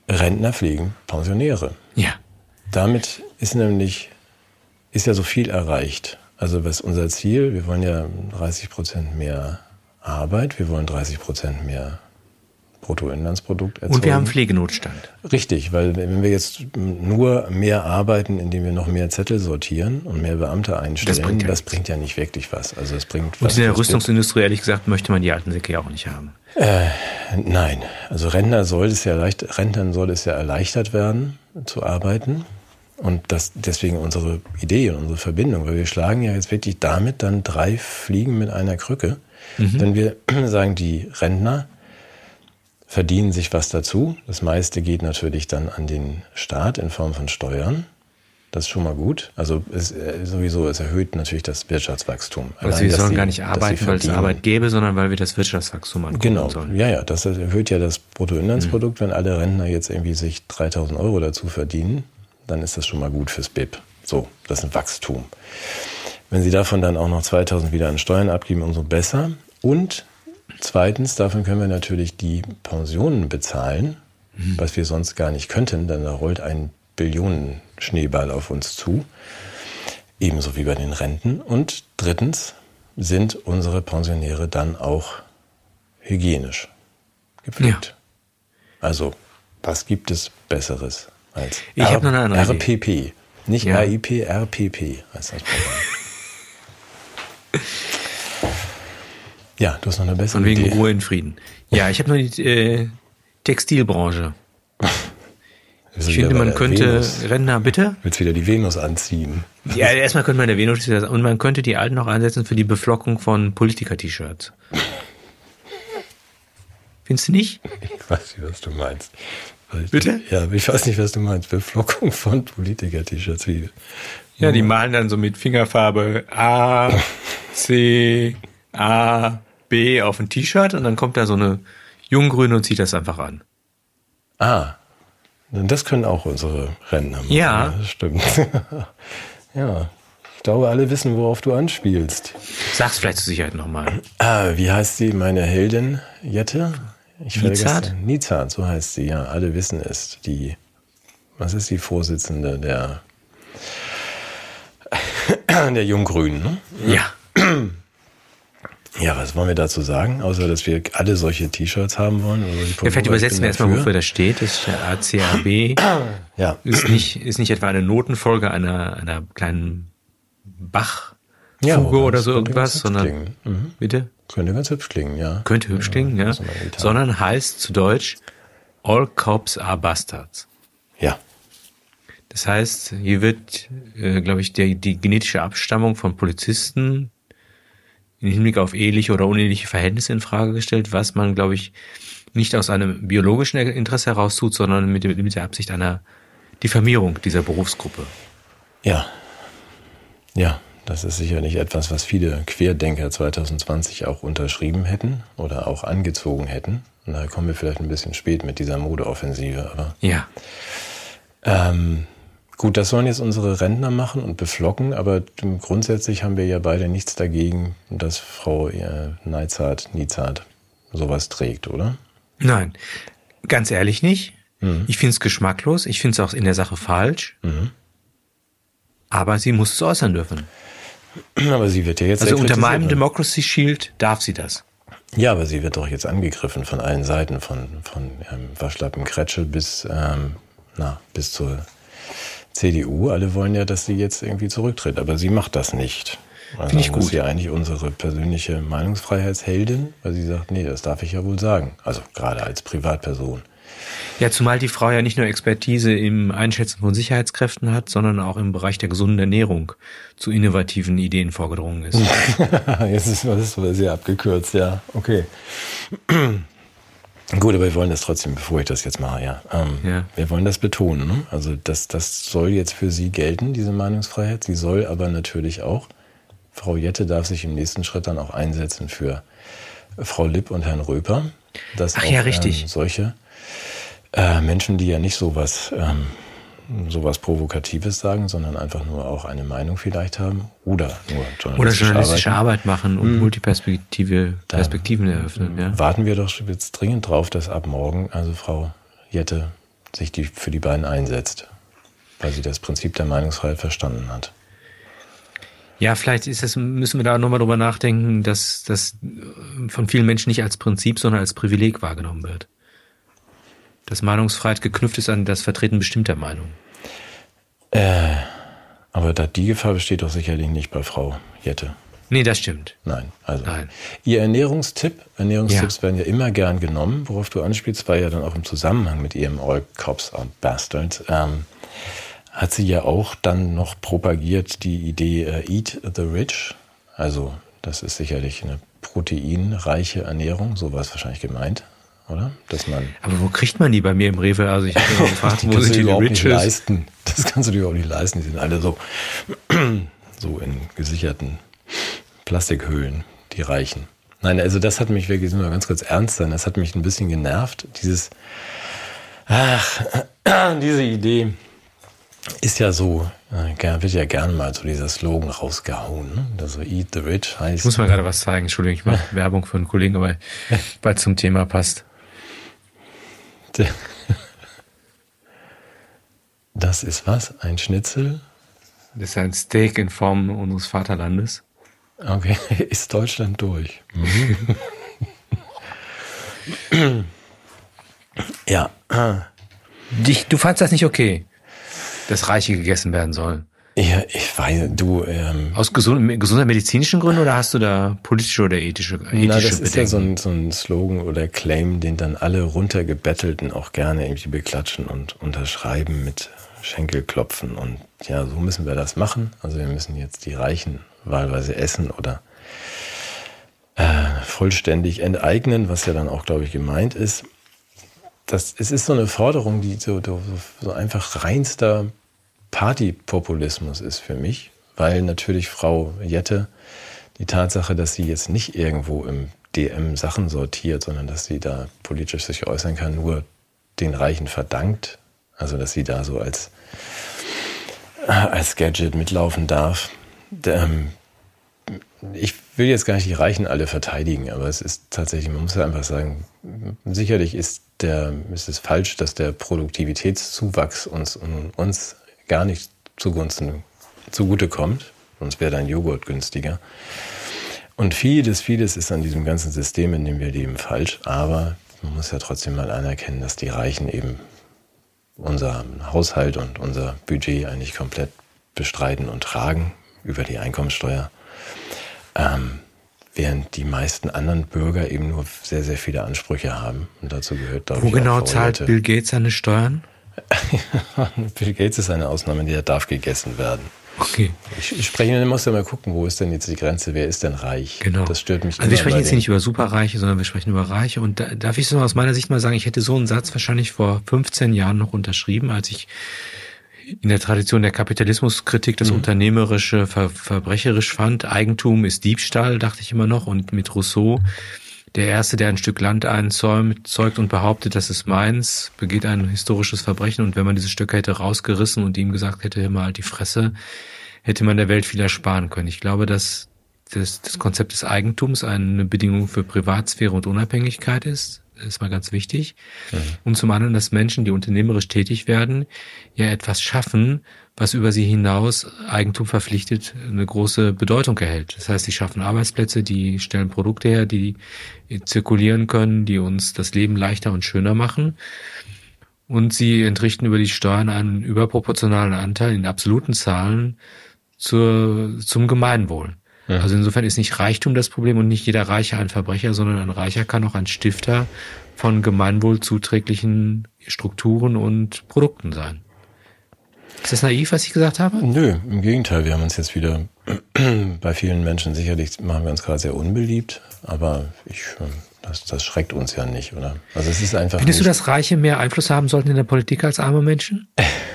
Rentner pflegen Pensionäre. Ja. Damit ist nämlich, ist ja so viel erreicht. Also was unser Ziel, wir wollen ja dreißig Prozent mehr Arbeit, wir wollen dreißig Prozent mehr Bruttoinlandsprodukt erzeugen. Und wir haben Pflegenotstand. Richtig, weil wenn wir jetzt nur mehr arbeiten, indem wir noch mehr Zettel sortieren und mehr Beamte einstellen, das bringt ja, das bringt ja nicht wirklich was. Also es bringt und in der Rüstungsindustrie, ehrlich gesagt, möchte man die alten Säcke ja auch nicht haben. Äh, nein, also Rentner soll es ja leicht, Rentnern soll es ja erleichtert werden, zu arbeiten. Und das deswegen unsere Idee und unsere Verbindung, weil wir schlagen ja jetzt wirklich damit dann drei Fliegen mit einer Krücke. Mhm. Wenn wir sagen, die Rentner verdienen sich was dazu. Das meiste geht natürlich dann an den Staat in Form von Steuern. Das ist schon mal gut. Also es, sowieso, es erhöht natürlich das Wirtschaftswachstum. Also wir sollen die, gar nicht arbeiten, weil es Arbeit gäbe, sondern weil wir das Wirtschaftswachstum ankurbeln genau. sollen. Ja, ja, das erhöht ja das Bruttoinlandsprodukt. Mhm. Wenn alle Rentner jetzt irgendwie sich dreitausend Euro dazu verdienen, dann ist das schon mal gut fürs B I P. So, das ist ein Wachstum. Wenn Sie davon dann auch noch zweitausend wieder an Steuern abgeben, umso besser. Und zweitens, davon können wir natürlich die Pensionen bezahlen, mhm. was wir sonst gar nicht könnten, denn da rollt ein Billionen-Schneeball auf uns zu. Ebenso wie bei den Renten. Und drittens sind unsere Pensionäre dann auch hygienisch gepflegt. Ja. Also, was gibt es Besseres als ich R- noch eine andere R P P? Nicht ja. R I P, R P P heißt das Programm. Ja, du hast noch eine bessere Von wegen Idee. Ruhe in Frieden. Ja, ich habe noch die äh, Textilbranche. Ich finde, man könnte Venus. Rentner, bitte? Willst wieder die Venus anziehen? Ja, erstmal könnte man der Venus und man könnte die Alten auch einsetzen für die Beflockung von Politiker-T-Shirts. Findest du nicht? Ich weiß nicht, was du meinst. Ich, bitte? Ja, ich weiß nicht, was du meinst. Beflockung von Politiker-T-Shirts. Wie? Ja, die malen dann so mit Fingerfarbe A, C, A, B auf ein T-Shirt und dann kommt da so eine Junggrüne und zieht das einfach an. Ah, das können auch unsere Rentner machen. Ja. Ja, das stimmt. Ja, ich glaube, alle wissen, worauf du anspielst. Sag's vielleicht zur Sicherheit nochmal. Ah, wie heißt sie, meine Heldin, Jette? Ich Nizat? Nizat, so heißt sie, ja. Alle wissen es. Die, was ist die Vorsitzende der, der Junggrünen, ne? Ja. Ja, was wollen wir dazu sagen? Außer, dass wir alle solche T-Shirts haben wollen. Oder ja, vielleicht übersetzen wir erstmal, wofür das steht. Das ist der A C A B. Ja. Ist nicht, ist nicht etwa eine Notenfolge einer, einer kleinen Bachfuge ja, oder so irgendwas, sondern, mhm. bitte? Könnte ganz hübsch klingen, ja. Könnte hübsch klingen, ja. ja. Sondern heißt zu Deutsch, all cops are bastards. Ja. Das heißt, hier wird, äh, glaube ich, der, die genetische Abstammung von Polizisten im Hinblick auf eheliche oder uneheliche Verhältnisse in Frage gestellt, was man, glaube ich, nicht aus einem biologischen Interesse heraus tut, sondern mit, mit der Absicht einer Diffamierung dieser Berufsgruppe. Ja. Ja, das ist sicherlich etwas, was viele Querdenker zwanzig zwanzig auch unterschrieben hätten oder auch angezogen hätten. Und da kommen wir vielleicht ein bisschen spät mit dieser Modeoffensive, aber. Ja. Ähm, Gut, das sollen jetzt unsere Rentner machen und beflocken, aber grundsätzlich haben wir ja beide nichts dagegen, dass Frau äh, Nizat, Nizat sowas trägt, oder? Nein, ganz ehrlich nicht. Mhm. Ich finde es geschmacklos, ich finde es auch in der Sache falsch, mhm. aber sie muss es äußern dürfen. Aber sie wird ja jetzt Also unter meinem Democracy Shield darf sie das. Ja, aber sie wird doch jetzt angegriffen von allen Seiten, von, von ähm, Waschlappen Kretsche bis, ähm, na, bis zur C D U, alle wollen ja, dass sie jetzt irgendwie zurücktritt, aber sie macht das nicht. Also Finde ich gut. Das ist ja eigentlich unsere persönliche Meinungsfreiheitsheldin, weil sie sagt, nee, das darf ich ja wohl sagen. Also gerade als Privatperson. Ja, zumal die Frau ja nicht nur Expertise im Einschätzen von Sicherheitskräften hat, sondern auch im Bereich der gesunden Ernährung zu innovativen Ideen vorgedrungen ist. Jetzt ist das sehr abgekürzt, ja, okay. Gut, aber wir wollen das trotzdem, bevor ich das jetzt mache, ja. Ähm, ja. Wir wollen das betonen, ne? Also das, das soll jetzt für sie gelten, diese Meinungsfreiheit. Sie soll aber natürlich auch, Frau Jette darf sich im nächsten Schritt dann auch einsetzen für Frau Lipp und Herrn Röper. Dass Ach auch, ja, richtig. Ähm, solche äh, Menschen, die ja nicht sowas, ähm, sowas Provokatives sagen, sondern einfach nur auch eine Meinung vielleicht haben oder nur journalistische, oder journalistische Arbeit machen und hm. multiperspektive Perspektiven eröffnen. Ja. Warten wir doch jetzt dringend drauf, dass ab morgen also Frau Jette sich die, für die beiden einsetzt, weil sie das Prinzip der Meinungsfreiheit verstanden hat. Ja, vielleicht ist das, müssen wir da nochmal drüber nachdenken, dass das von vielen Menschen nicht als Prinzip, sondern als Privileg wahrgenommen wird. Dass Meinungsfreiheit geknüpft ist an das Vertreten bestimmter Meinungen. Äh, aber da die Gefahr besteht doch sicherlich nicht bei Frau Jette. Nee, das stimmt. Nein, also Nein. Ihr Ernährungstipp, Ernährungstipps Ja. werden ja immer gern genommen, worauf du anspielst, war ja dann auch im Zusammenhang mit ihrem All Cops are Bastards, ähm, hat sie ja auch dann noch propagiert die Idee äh, Eat the Rich, also das ist sicherlich eine proteinreiche Ernährung, so war es wahrscheinlich gemeint, oder? Dass man Aber wo kriegt man die bei mir im Rewe? Also ich habe immer gefragt, die wo kannst sind du die dir überhaupt nicht Riches? leisten. Das kannst du dir überhaupt nicht leisten. Die sind alle so, so in gesicherten Plastikhöhlen, die reichen. Nein, also das hat mich wirklich, mal ganz kurz ernst sein, das hat mich ein bisschen genervt. Dieses, ach, diese Idee ist ja so, äh, wird ja gerne mal so dieser Slogan rausgehauen. Ne? Also Eat the Rich heißt. Ich muss mal gerade was zeigen. Entschuldigung, ich mache Werbung für einen Kollegen, aber weil es zum Thema passt. Das ist was? Ein Schnitzel? Das ist ein Steak in Form unseres Vaterlandes. Okay, ist Deutschland durch. Ja. Dich, du fandst das nicht okay, dass Reiche gegessen werden sollen? Ja, ich weiß, du, ähm, Aus gesund, gesunder medizinischen Gründen oder hast du da politische oder ethische, ethische na, das Bedenken? ist ja so ein, so ein Slogan oder Claim, den dann alle runtergebettelten auch gerne irgendwie beklatschen und unterschreiben mit Schenkelklopfen und ja, so müssen wir das machen. Also wir müssen jetzt die Reichen wahlweise essen oder äh, vollständig enteignen, was ja dann auch, glaube ich, gemeint ist. Das, es ist so eine Forderung, die so, so, so einfach reinster Partypopulismus ist für mich, weil natürlich Frau Jette die Tatsache, dass sie jetzt nicht irgendwo im D M Sachen sortiert, sondern dass sie da politisch sich äußern kann, nur den Reichen verdankt. Also dass sie da so als, als Gadget mitlaufen darf. Ähm, ich will jetzt gar nicht die Reichen alle verteidigen, aber es ist tatsächlich, man muss ja einfach sagen, sicherlich ist, der, ist es falsch, dass der Produktivitätszuwachs uns, uns gar nicht zugunsten zugutekommt, sonst wäre dein Joghurt günstiger. Und vieles, vieles ist an diesem ganzen System, in dem wir leben, falsch, aber man muss ja trotzdem mal anerkennen, dass die Reichen eben unser Haushalt und unser Budget eigentlich komplett bestreiten und tragen über die Einkommensteuer, ähm, während die meisten anderen Bürger eben nur sehr, sehr viele Ansprüche haben. Und dazu gehört, glaube Wo ich, genau auch zahlt Leute. Bill Gates seine Steuern? Bill Gates ist eine Ausnahme, der darf gegessen werden. Okay. Ich, ich spreche, man muss ja mal gucken, wo ist denn jetzt die Grenze, wer ist denn reich? Genau. Das stört mich Also immer wir sprechen bei jetzt hier den- nicht über Superreiche, sondern wir sprechen über Reiche. Und da, darf ich so aus meiner Sicht mal sagen, ich hätte so einen Satz wahrscheinlich vor fünfzehn Jahren noch unterschrieben, als ich in der Tradition der Kapitalismuskritik das Unternehmerische ver, verbrecherisch fand. Eigentum ist Diebstahl, dachte ich immer noch. Und mit Rousseau, der Erste, der ein Stück Land einzäumt, zeugt und behauptet, das ist meins, begeht ein historisches Verbrechen. Und wenn man dieses Stück hätte rausgerissen und ihm gesagt hätte, hör mal halt die Fresse, hätte man der Welt viel ersparen können. Ich glaube, dass das, das Konzept des Eigentums eine Bedingung für Privatsphäre und Unabhängigkeit ist. Das ist mal ganz wichtig. Mhm. Und zum anderen, dass Menschen, die unternehmerisch tätig werden, ja etwas schaffen, was über sie hinaus Eigentum verpflichtet eine große Bedeutung erhält. Das heißt, sie schaffen Arbeitsplätze, die stellen Produkte her, die zirkulieren können, die uns das Leben leichter und schöner machen. Und sie entrichten über die Steuern einen überproportionalen Anteil in absoluten Zahlen zur, zum Gemeinwohl. Ja. Also insofern ist nicht Reichtum das Problem und nicht jeder Reiche ein Verbrecher, sondern ein Reicher kann auch ein Stifter von gemeinwohlzuträglichen Strukturen und Produkten sein. Ist das naiv, was ich gesagt habe? Nö, im Gegenteil. Wir haben uns jetzt wieder bei vielen Menschen, sicherlich machen wir uns gerade sehr unbeliebt, aber ich, das, das schreckt uns ja nicht, oder? Also es ist einfach. Findest nicht, du, dass Reiche mehr Einfluss haben sollten in der Politik als arme Menschen?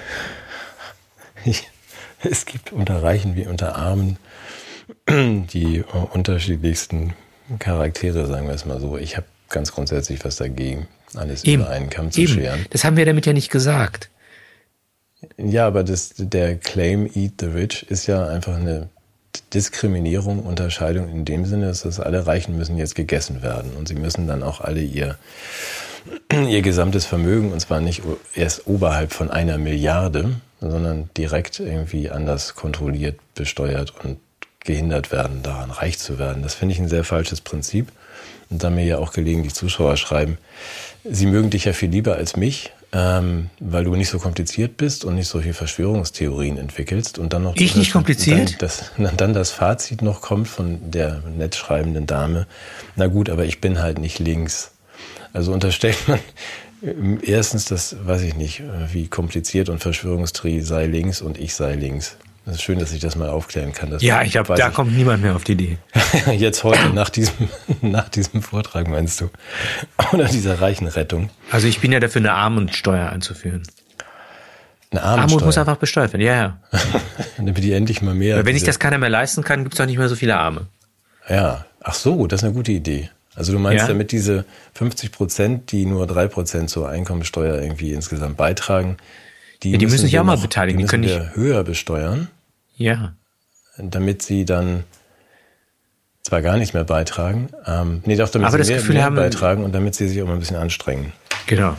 ich, es gibt unter Reichen wie unter Armen die unterschiedlichsten Charaktere, sagen wir es mal so. Ich habe ganz grundsätzlich was dagegen, alles Eben. über einen Kamm zu Eben. scheren. Das haben wir damit ja nicht gesagt. Ja, aber das, der Claim Eat the Rich ist ja einfach eine Diskriminierung, Unterscheidung in dem Sinne, dass das alle Reichen müssen jetzt gegessen werden und sie müssen dann auch alle ihr ihr gesamtes Vermögen, und zwar nicht erst oberhalb von einer Milliarde, sondern direkt irgendwie anders kontrolliert, besteuert und gehindert werden, daran reich zu werden. Das finde ich ein sehr falsches Prinzip. Und da mir ja auch gelegentlich Zuschauer schreiben, sie mögen dich ja viel lieber als mich, ähm, weil du nicht so kompliziert bist und nicht solche Verschwörungstheorien entwickelst. Und dann noch ich nicht kompliziert? Dann das, dann das Fazit noch kommt von der nett schreibenden Dame. Na gut, aber ich bin halt nicht links. Also unterstellt man erstens, das weiß ich nicht, wie kompliziert und Verschwörungstheorie sei links und ich sei links. Das ist schön, dass ich das mal aufklären kann. Das ja, ich glaube, da ich. kommt niemand mehr auf die Idee. Jetzt heute, nach diesem, nach diesem Vortrag, meinst du? Oder dieser reichen Rettung? Also ich bin ja dafür, eine Armutsteuer einzuführen. Eine Armutsteuer? Armut muss einfach besteuert werden, ja, ja. Damit die endlich mal mehr... Weil wenn sich das keiner mehr leisten kann, gibt es auch nicht mehr so viele Arme. Ja, ach so, das ist eine gute Idee. Also du meinst, ja, damit diese fünfzig Prozent, die nur drei Prozent zur Einkommensteuer irgendwie insgesamt beitragen, die, ja, die müssen, müssen sich auch mal noch, beteiligen. Die, die können wir nicht höher besteuern. Ja. Damit sie dann zwar gar nicht mehr beitragen, ähm, nee, doch damit aber sie das mehr, mehr haben, beitragen und damit sie sich auch mal ein bisschen anstrengen. Genau.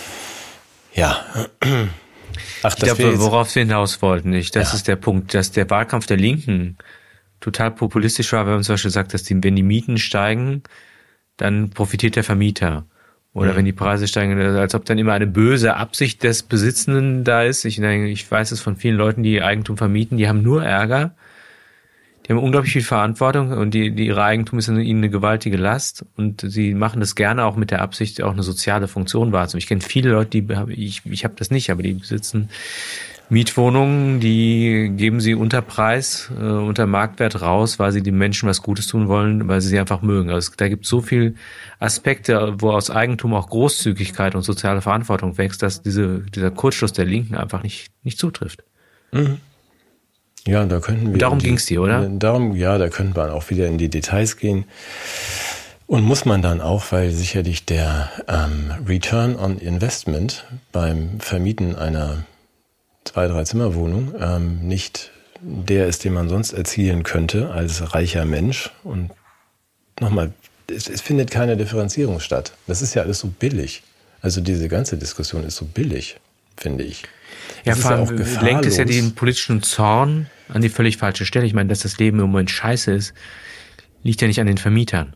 Ja. Ach, ich glaube, worauf wir hinaus wollten, nicht? Das ja. ist der Punkt, dass der Wahlkampf der Linken total populistisch war, wenn man zum Beispiel sagt, dass die, wenn die Mieten steigen, dann profitiert der Vermieter. Oder mhm. wenn die Preise steigen, als ob dann immer eine böse Absicht des Besitzenden da ist. Ich, ich weiß es von vielen Leuten, die Eigentum vermieten, die haben nur Ärger. Die haben unglaublich viel Verantwortung und die, die ihre Eigentum ist ihnen eine gewaltige Last. Und sie machen das gerne auch mit der Absicht, auch eine soziale Funktion wahrzunehmen. Ich kenne viele Leute, die, ich, ich habe das nicht, aber die besitzen Mietwohnungen, die geben sie unter Preis, äh, unter Marktwert raus, weil sie den Menschen was Gutes tun wollen, weil sie sie einfach mögen. Also da gibt es so viel Aspekte, wo aus Eigentum auch Großzügigkeit und soziale Verantwortung wächst, dass diese, dieser Kurzschluss der Linken einfach nicht, nicht zutrifft. Mhm. Ja, da könnten wir... Darum ging es dir, oder? Darum, ja, da könnte man auch wieder in die Details gehen. Und muss man dann auch, weil sicherlich der ähm, Return on Investment beim Vermieten einer Zwei-, Drei-Zimmer-Wohnung ähm, nicht der ist, den man sonst erzielen könnte als reicher Mensch. Und nochmal, es, es findet keine Differenzierung statt. Das ist ja alles so billig. Also diese ganze Diskussion ist so billig, finde ich. Ja, vor allem ja lenkt es ja den politischen Zorn an die völlig falsche Stelle. Ich meine, dass das Leben im Moment scheiße ist, liegt ja nicht an den Vermietern.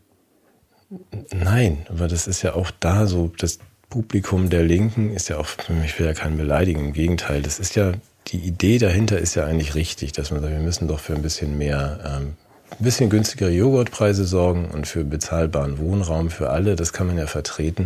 Nein, aber das ist ja auch da so, das Publikum der Linken ist ja auch, ich will ja keinen beleidigen, im Gegenteil, das ist ja, die Idee dahinter ist ja eigentlich richtig, dass man sagt, wir müssen doch für ein bisschen mehr, ähm, ein bisschen günstigere Joghurtpreise sorgen und für bezahlbaren Wohnraum für alle, das kann man ja vertreten.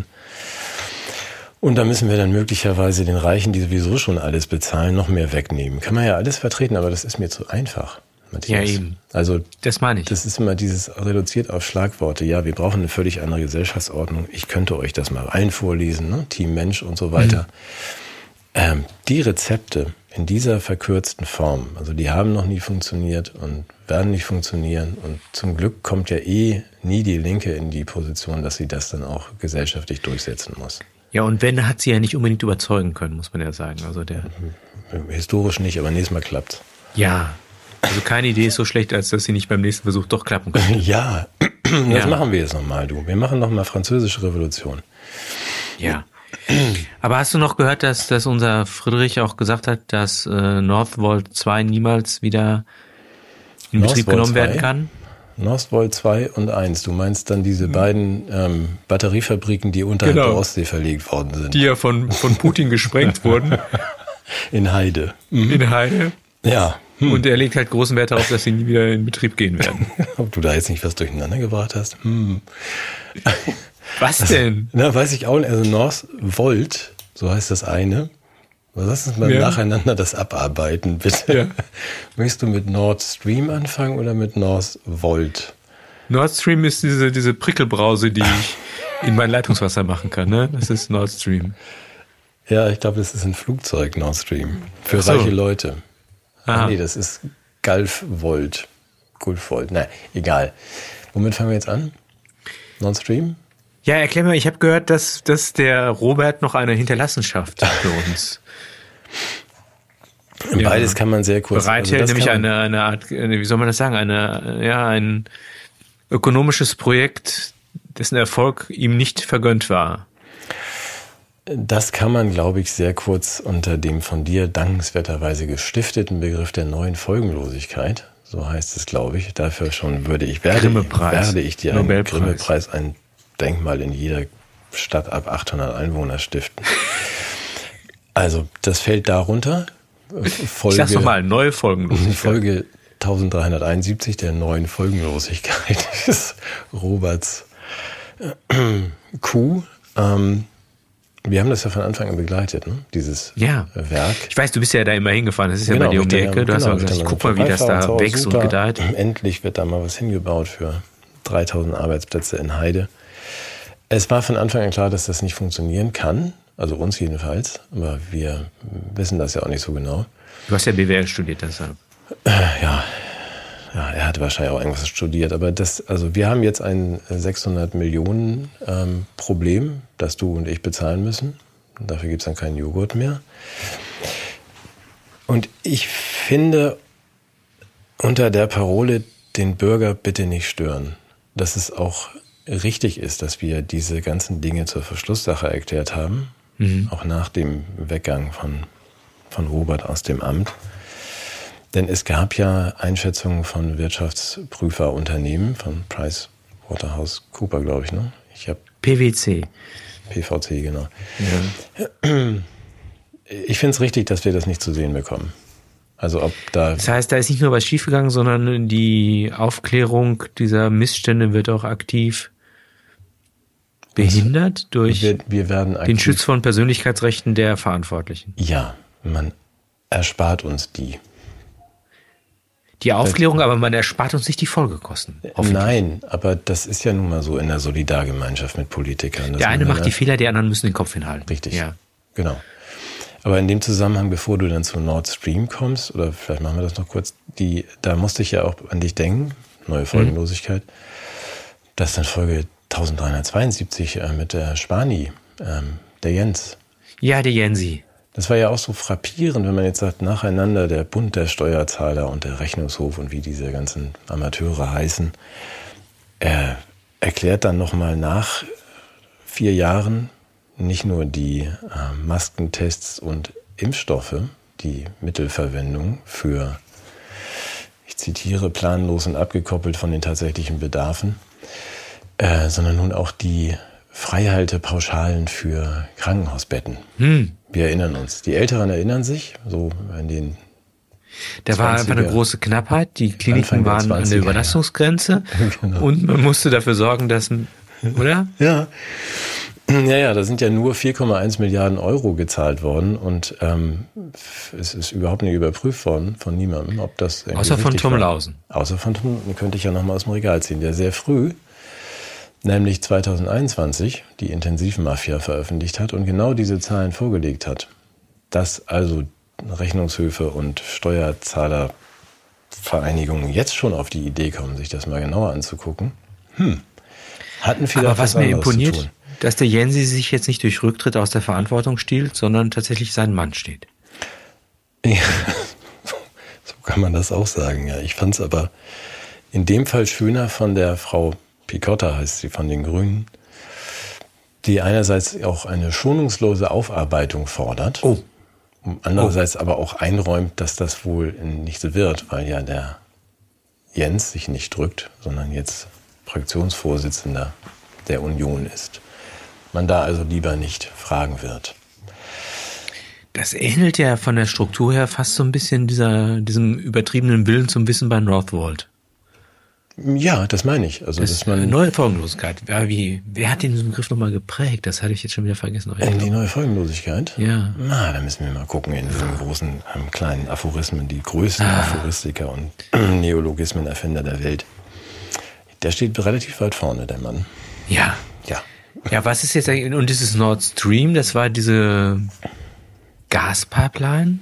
Und da müssen wir dann möglicherweise den Reichen, die sowieso schon alles bezahlen, noch mehr wegnehmen. Kann man ja alles vertreten, aber das ist mir zu einfach, Matthias. Ja, eben. Also, das meine ich. Das ist immer dieses reduziert auf Schlagworte. Ja, wir brauchen eine völlig andere Gesellschaftsordnung. Ich könnte euch das mal allen vorlesen, ne? Team Mensch und so weiter. Mhm. Ähm, die Rezepte in dieser verkürzten Form, also die haben noch nie funktioniert und werden nicht funktionieren. Und zum Glück kommt ja eh nie die Linke in die Position, dass sie das dann auch gesellschaftlich durchsetzen muss. Ja, und wenn, hat sie ja nicht unbedingt überzeugen können, muss man ja sagen. Also der Historisch nicht, aber nächstes Mal klappt's. Ja, also keine Idee ist so schlecht, als dass sie nicht beim nächsten Versuch doch klappen kann. Ja, das ja. machen wir jetzt nochmal, du. Wir machen nochmal Französische Revolution. Ja. Aber hast du noch gehört, dass, dass unser Friedrich auch gesagt hat, dass äh, Northvolt zwei niemals wieder in Northvolt Betrieb genommen zwei? werden kann? Northvolt zwei und eins. Du meinst dann diese beiden ähm, Batteriefabriken, die unterhalb genau. der Ostsee verlegt worden sind. Die ja von, von Putin gesprengt wurden. In Heide. Mhm. In Heide. Ja. Hm. Und er legt halt großen Wert darauf, dass sie nie wieder in Betrieb gehen werden. Ob du da jetzt nicht was durcheinander gebracht hast? Hm. Was denn? Na, weiß ich auch nicht. Also Northvolt, so heißt das eine. Lass uns mal ja. nacheinander das abarbeiten, bitte. Ja. Möchtest du mit Nord Stream anfangen oder mit Northvolt? Nord Stream ist diese, diese Prickelbrause, die ich in mein Leitungswasser machen kann, ne? Das ist Nord Stream. Ja, ich glaube, das ist ein Flugzeug, Nord Stream. Für so. reiche Leute. Ah, nee, das ist Gulfvolt. Gulfvolt, na, egal. Womit fangen wir jetzt an? Nord Stream? Ja, erklär mir, ich habe gehört, dass, dass der Robert noch eine Hinterlassenschaft für uns Beides ja, kann man sehr kurz... bereithält, also nämlich eine, eine Art, wie soll man das sagen, eine, ja, ein ökonomisches Projekt, dessen Erfolg ihm nicht vergönnt war. das kann man, glaube ich, sehr kurz unter dem von dir dankenswerterweise gestifteten Begriff der neuen Folgenlosigkeit, so heißt es, glaube ich, dafür schon würde ich, werde, werde ich dir einen Grimme-Preis, ein Denkmal in jeder Stadt ab achthundert Einwohner stiften. Also, das fällt darunter. Folge, ich sag's nochmal, neue Folgenlosigkeit. Folge dreizehnhunderteinundsiebzig der neuen Folgenlosigkeit des Roberts Kuh. Ähm, wir haben das ja von Anfang an begleitet, ne? Dieses ja. Werk. Ich weiß, du bist ja da immer hingefahren, das ist genau, ja bei dir um die Ecke. Du genau, hast aber gesagt, ich guck mal, wie das da so, wächst super. Und gedeiht. Endlich wird da mal was hingebaut für dreitausend Arbeitsplätze in Heide. Es war von Anfang an klar, dass das nicht funktionieren kann, also uns jedenfalls, aber wir wissen das ja auch nicht so genau. Du hast ja B W L studiert, deshalb. Äh, ja. Ja, er hatte wahrscheinlich auch irgendwas studiert, aber das, also wir haben jetzt ein sechshundert Millionen ähm, Problem, das du und ich bezahlen müssen. Und dafür gibt es dann keinen Joghurt mehr. Und ich finde unter der Parole den Bürger bitte nicht stören, dass es auch richtig ist, dass wir diese ganzen Dinge zur Verschlusssache erklärt haben, mhm. auch nach dem Weggang von, von Robert aus dem Amt. Denn es gab ja Einschätzungen von Wirtschaftsprüferunternehmen, von PricewaterhouseCoopers, glaube ich, ne? Ich habe P W C. P V C, genau. Ja. Ich finde es richtig, dass wir das nicht zu sehen bekommen. Also ob da. Das heißt, da ist nicht nur was schiefgegangen, sondern die Aufklärung dieser Missstände wird auch aktiv behindert durch wir, wir werden den Schutz von Persönlichkeitsrechten der Verantwortlichen. Ja, man erspart uns die. Die Aufklärung, aber man erspart uns nicht die Folgekosten. Nein, aber das ist ja nun mal so in der Solidargemeinschaft mit Politikern. Der eine macht die Fehler, die anderen müssen den Kopf hinhalten. Richtig, ja. Genau. Aber in dem Zusammenhang, bevor du dann zu Nord Stream kommst, oder vielleicht machen wir das noch kurz, die, da musste ich ja auch an dich denken, neue Folgenlosigkeit, mhm. dass dann Folge dreizehnhundertzweiundsiebzig äh, mit der Spani, ähm, der Jens. Ja, der Jensi. Das war ja auch so frappierend, wenn man jetzt sagt, nacheinander der Bund der Steuerzahler und der Rechnungshof und wie diese ganzen Amateure heißen, er erklärt dann nochmal nach vier Jahren nicht nur die äh, Maskentests und Impfstoffe, die Mittelverwendung für, ich zitiere, planlos und abgekoppelt von den tatsächlichen Bedarfen, äh, sondern nun auch die Freihaltepauschalen für Krankenhausbetten. Hm. Wir erinnern uns. Die Älteren erinnern sich, so in den Da war einfach eine große Knappheit. Die Kliniken waren an der Überlastungsgrenze. Genau. Und man musste dafür sorgen, dass, oder? Ja. Ja, ja, da sind ja nur vier Komma eins Milliarden Euro gezahlt worden und ähm, es ist überhaupt nicht überprüft worden von niemandem, ob das irgendwie außer von Tom Lausen. Außer von Tom, könnte ich ja nochmal aus dem Regal ziehen, der sehr früh, nämlich zweitausendeinundzwanzig, die Intensivmafia veröffentlicht hat und genau diese Zahlen vorgelegt hat. Dass also Rechnungshöfe und Steuerzahlervereinigungen jetzt schon auf die Idee kommen, sich das mal genauer anzugucken. Hm. Hatten viele Aber was mir imponiert, dass der Jensi sich jetzt nicht durch Rücktritt aus der Verantwortung stiehlt, sondern tatsächlich sein Mann steht. Ja, so kann man das auch sagen, ja. Ich fand es aber in dem Fall schöner von der Frau Picotta, heißt sie, von den Grünen, die einerseits auch eine schonungslose Aufarbeitung fordert, oh. andererseits oh. aber auch einräumt, dass das wohl nicht so wird, weil ja der Jens sich nicht drückt, sondern jetzt Fraktionsvorsitzender der Union ist. Man da also lieber nicht fragen wird. Das ähnelt ja von der Struktur her fast so ein bisschen dieser, diesem übertriebenen Willen zum Wissen bei Northvolt. Ja, das meine ich. Also, das dass man neue Folgenlosigkeit. Ja, wie, wer hat den Begriff nochmal geprägt? Das hatte ich jetzt schon wieder vergessen. In die neue Folgenlosigkeit? Ja. Na, da müssen wir mal gucken in diesen großen, ähm, kleinen Aphorismen, die größten ah. Aphoristiker und Neologismenerfinder der Welt. Der steht relativ weit vorne, der Mann. Ja. Ja. Ja, was ist jetzt eigentlich, und dieses Nord Stream, das war diese Gaspipeline?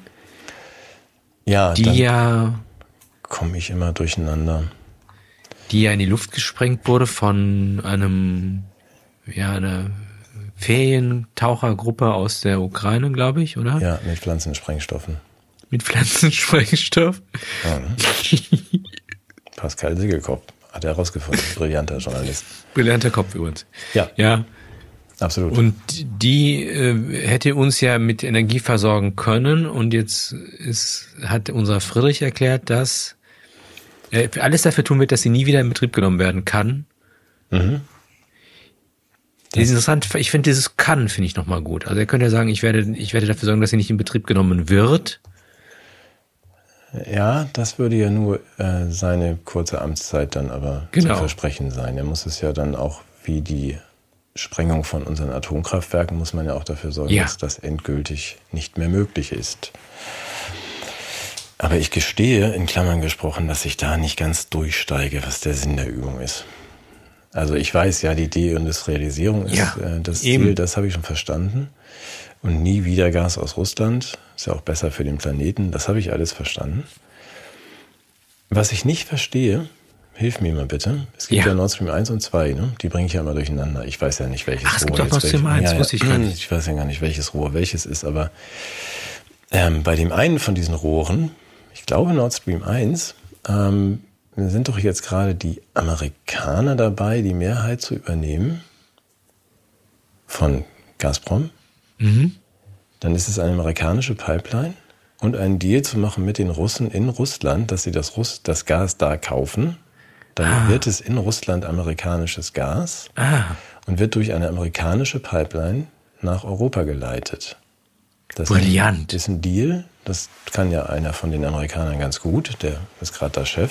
Ja, die ja, komme ich immer durcheinander. Die ja in die Luft gesprengt wurde von einem, ja, einer Ferientauchergruppe aus der Ukraine, glaube ich, oder? Ja, mit Pflanzensprengstoffen. Mit Pflanzensprengstoff? Ja, ne? Pascal Siegelkopf hat er herausgefunden. Brillanter Journalist. Brillanter Kopf übrigens. Ja. Ja. Absolut. Und die äh, hätte uns ja mit Energie versorgen können. Und jetzt ist, hat unser Friedrich erklärt, dass er alles dafür tun wird, dass sie nie wieder in Betrieb genommen werden kann. Mhm. Das ist interessant. Ich finde dieses kann, finde ich nochmal gut. Also er könnte ja sagen, ich werde, ich werde dafür sorgen, dass sie nicht in Betrieb genommen wird. Ja, das würde ja nur äh, seine kurze Amtszeit dann aber genau. zu versprechen sein. Er muss es ja dann auch wie die Sprengung von unseren Atomkraftwerken, muss man ja auch dafür sorgen, ja. dass das endgültig nicht mehr möglich ist. Aber ich gestehe, in Klammern gesprochen, dass ich da nicht ganz durchsteige, was der Sinn der Übung ist. Also ich weiß ja, die Deindustrialisierung ist ja, äh, das eben. Ziel, das habe ich schon verstanden. Und nie wieder Gas aus Russland, ist ja auch besser für den Planeten, das habe ich alles verstanden. Was ich nicht verstehe, hilf mir mal bitte, es gibt ja, ja Nord Stream eins und zwei, ne? Die bringe ich ja immer durcheinander. Ich weiß ja nicht, welches Ach, es Rohr gibt auch Nord Stream eins, ja, wusste ich gar nicht. Ich weiß ja gar nicht, welches Rohr welches ist, aber ähm, bei dem einen von diesen Rohren, ich glaube Nord Stream eins, ähm, sind doch jetzt gerade die Amerikaner dabei, die Mehrheit zu übernehmen von Gazprom. Mhm. Dann ist es eine amerikanische Pipeline und einen Deal zu machen mit den Russen in Russland, dass sie das, Russ, das Gas da kaufen. Dann ah. wird es in Russland amerikanisches Gas ah. und wird durch eine amerikanische Pipeline nach Europa geleitet. Das Brillant. ist ein Deal, das kann ja einer von den Amerikanern ganz gut, der ist gerade der Chef.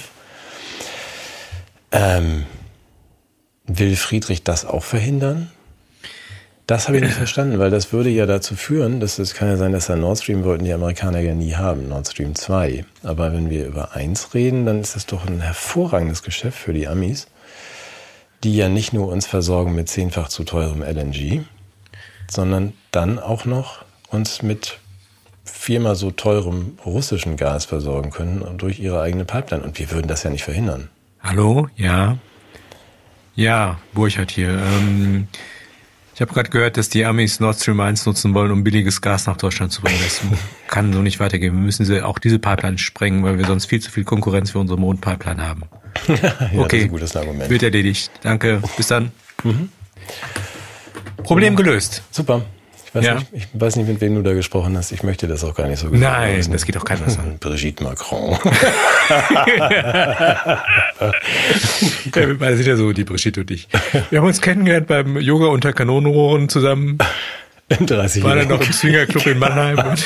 Ähm, will Friedrich das auch verhindern? Das habe ich nicht verstanden, weil das würde ja dazu führen, dass es kann ja sein, dass er Nord Stream wollten die Amerikaner ja nie haben, Nord Stream zwei. Aber wenn wir über eins reden, dann ist das doch ein hervorragendes Geschäft für die Amis, die ja nicht nur uns versorgen mit zehnfach zu teurem L N G, sondern dann auch noch uns mit viermal so teurem russischen Gas versorgen können und durch ihre eigene Pipeline. Und wir würden das ja nicht verhindern. Hallo? Ja. Ja, Burchard hier. Ähm, ich habe gerade gehört, dass die Amis Nord Stream eins nutzen wollen, um billiges Gas nach Deutschland zu bringen. Das kann so nicht weitergehen. Wir müssen sie auch diese Pipeline sprengen, weil wir sonst viel zu viel Konkurrenz für unsere Mondpipeline haben. ja, okay, das ist ein gutes Argument. Wird erledigt. Danke. Bis dann. Mhm. Problem gelöst. Super. Ich weiß, ja. nicht, ich weiß nicht, mit wem du da gesprochen hast. Ich möchte das auch gar nicht so gut. Nein, wissen. Das geht auch keiner an. Brigitte Macron. Ja, wir beide sind ja so, die Brigitte und ich. Wir haben uns kennengelernt beim Yoga unter Kanonenrohren zusammen. Im dreißig War dann noch im Swingerclub in Mannheim. Und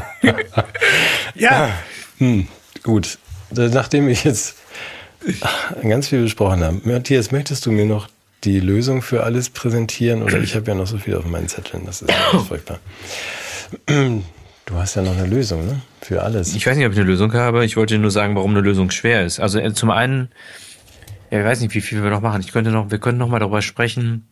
ja. Hm, gut. Nachdem ich jetzt ganz viel besprochen habe, Matthias, möchtest du mir noch die Lösung für alles präsentieren? Oder ich habe ja noch so viel auf meinen Zetteln. Das ist ganz furchtbar. Du hast ja noch eine Lösung, ne? Für alles. Ich weiß nicht, ob ich eine Lösung habe. Ich wollte nur sagen, warum eine Lösung schwer ist. Also zum einen, ja, ich weiß nicht, wie viel wir noch machen. Ich könnte noch, wir könnten noch mal darüber sprechen,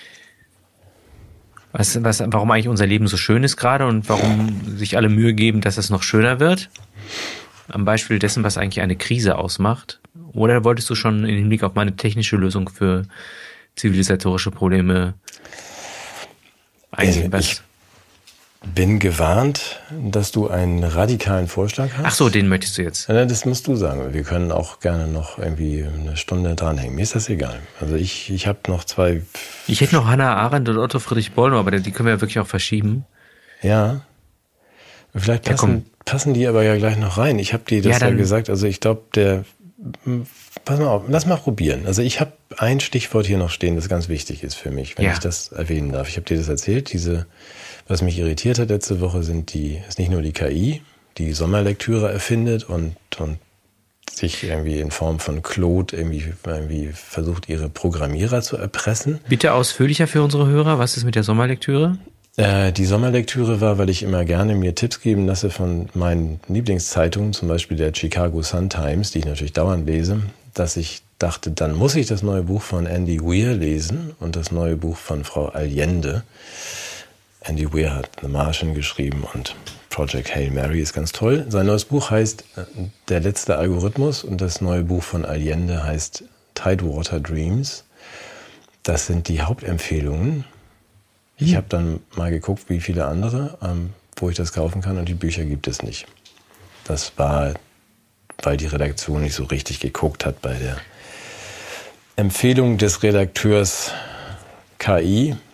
was, was, warum eigentlich unser Leben so schön ist gerade und warum sich alle Mühe geben, dass es noch schöner wird. Am Beispiel dessen, was eigentlich eine Krise ausmacht. Oder wolltest du schon im Hinblick auf meine technische Lösung für zivilisatorische Probleme eingehen? Ich bin gewarnt, dass du einen radikalen Vorschlag hast. Ach so, den möchtest du jetzt. Ja, das musst du sagen. Wir können auch gerne noch irgendwie eine Stunde dranhängen. Mir ist das egal. Also ich, ich habe noch zwei... Ich hätte noch Hannah Arendt und Otto Friedrich Bollner, aber die können wir ja wirklich auch verschieben. Ja. Vielleicht passen, passen die aber ja gleich noch rein. Ich habe dir das ja, ja gesagt. Also ich glaube, der... Pass mal auf, lass mal probieren. Also ich habe ein Stichwort hier noch stehen, das ganz wichtig ist für mich, wenn ja. ich das erwähnen darf. Ich habe dir das erzählt. Diese, was mich irritiert hat letzte Woche, sind die, ist nicht nur die K I, die Sommerlektüre erfindet und, und sich irgendwie in Form von Claude irgendwie, irgendwie versucht, ihre Programmierer zu erpressen. Bitte ausführlicher für unsere Hörer. Was ist mit der Sommerlektüre? Äh, die Sommerlektüre war, weil ich immer gerne mir Tipps geben lasse von meinen Lieblingszeitungen, zum Beispiel der Chicago Sun-Times, die ich natürlich dauernd lese, dass ich dachte, dann muss ich das neue Buch von Andy Weir lesen und das neue Buch von Frau Allende. Andy Weir hat The Martian geschrieben und Project Hail Mary ist ganz toll. Sein neues Buch heißt Der letzte Algorithmus und das neue Buch von Allende heißt Tidewater Dreams. Das sind die Hauptempfehlungen. Ich habe dann mal geguckt, wie viele andere, ähm, wo ich das kaufen kann und die Bücher gibt es nicht. Das war, weil die Redaktion nicht so richtig geguckt hat bei der Empfehlung des Redakteurs K I.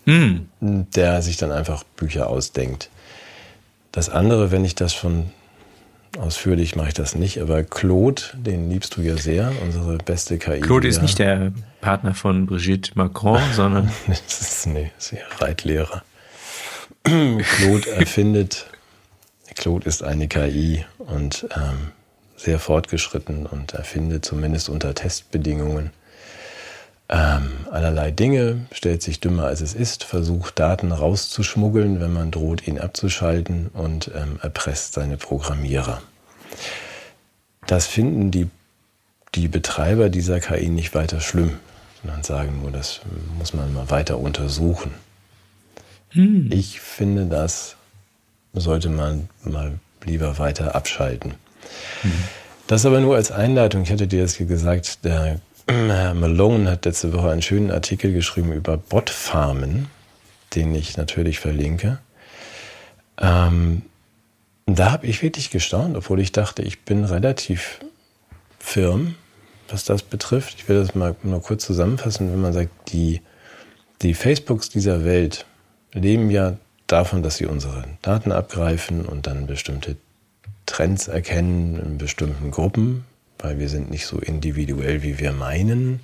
hm. der sich dann einfach Bücher ausdenkt. Das andere, wenn ich das schon ausführlich mache ich das nicht, aber Claude, den liebst du ja sehr, unsere beste K I. Claude ist nicht der Partner von Brigitte Macron, sondern... das ist, nee, das ist ihr Reitlehrer. Claude erfindet, Claude ist eine K I und ähm, sehr fortgeschritten und erfindet zumindest unter Testbedingungen ähm, allerlei Dinge, stellt sich dümmer als es ist, versucht Daten rauszuschmuggeln, wenn man droht, ihn abzuschalten und ähm, erpresst seine Programmierer. Das finden die, die Betreiber dieser K I nicht weiter schlimm, sondern sagen nur, das muss man mal weiter untersuchen. Hm. Ich finde, das sollte man mal lieber weiter abschalten. Hm. Das aber nur als Einleitung. Ich hatte dir das hier gesagt, der Herr Malone hat letzte Woche einen schönen Artikel geschrieben über Botfarmen, den ich natürlich verlinke. Ähm, da habe ich wirklich gestaunt, obwohl ich dachte, ich bin relativ firm, was das betrifft. Ich will das mal nur kurz zusammenfassen, wenn man sagt, die, die Facebooks dieser Welt leben ja davon, dass sie unsere Daten abgreifen und dann bestimmte Trends erkennen in bestimmten Gruppen, weil wir sind nicht so individuell, wie wir meinen.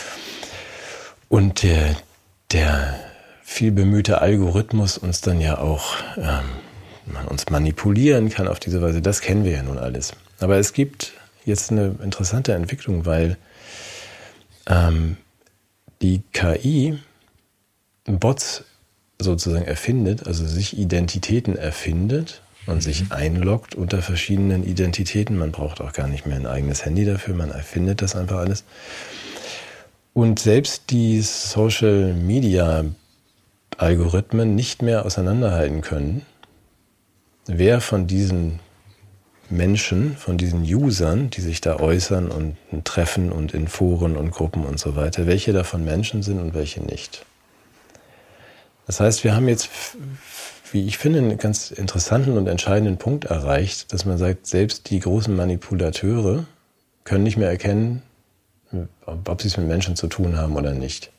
Und der, der viel bemühte Algorithmus uns dann ja auch, ähm, man uns manipulieren kann auf diese Weise, das kennen wir ja nun alles. Aber es gibt jetzt eine interessante Entwicklung, weil ähm, die K I Bots sozusagen erfindet, also sich Identitäten erfindet und sich einloggt unter verschiedenen Identitäten. Man braucht auch gar nicht mehr ein eigenes Handy dafür, man erfindet das einfach alles. Und selbst die Social-Media-Algorithmen nicht mehr auseinanderhalten können, wer von diesen Menschen, von diesen Usern, die sich da äußern und treffen und in Foren und Gruppen und so weiter, welche davon Menschen sind und welche nicht. Das heißt, wir haben jetzt, wie ich finde, einen ganz interessanten und entscheidenden Punkt erreicht, dass man sagt, selbst die großen Manipulateure können nicht mehr erkennen, ob sie es mit Menschen zu tun haben oder nicht.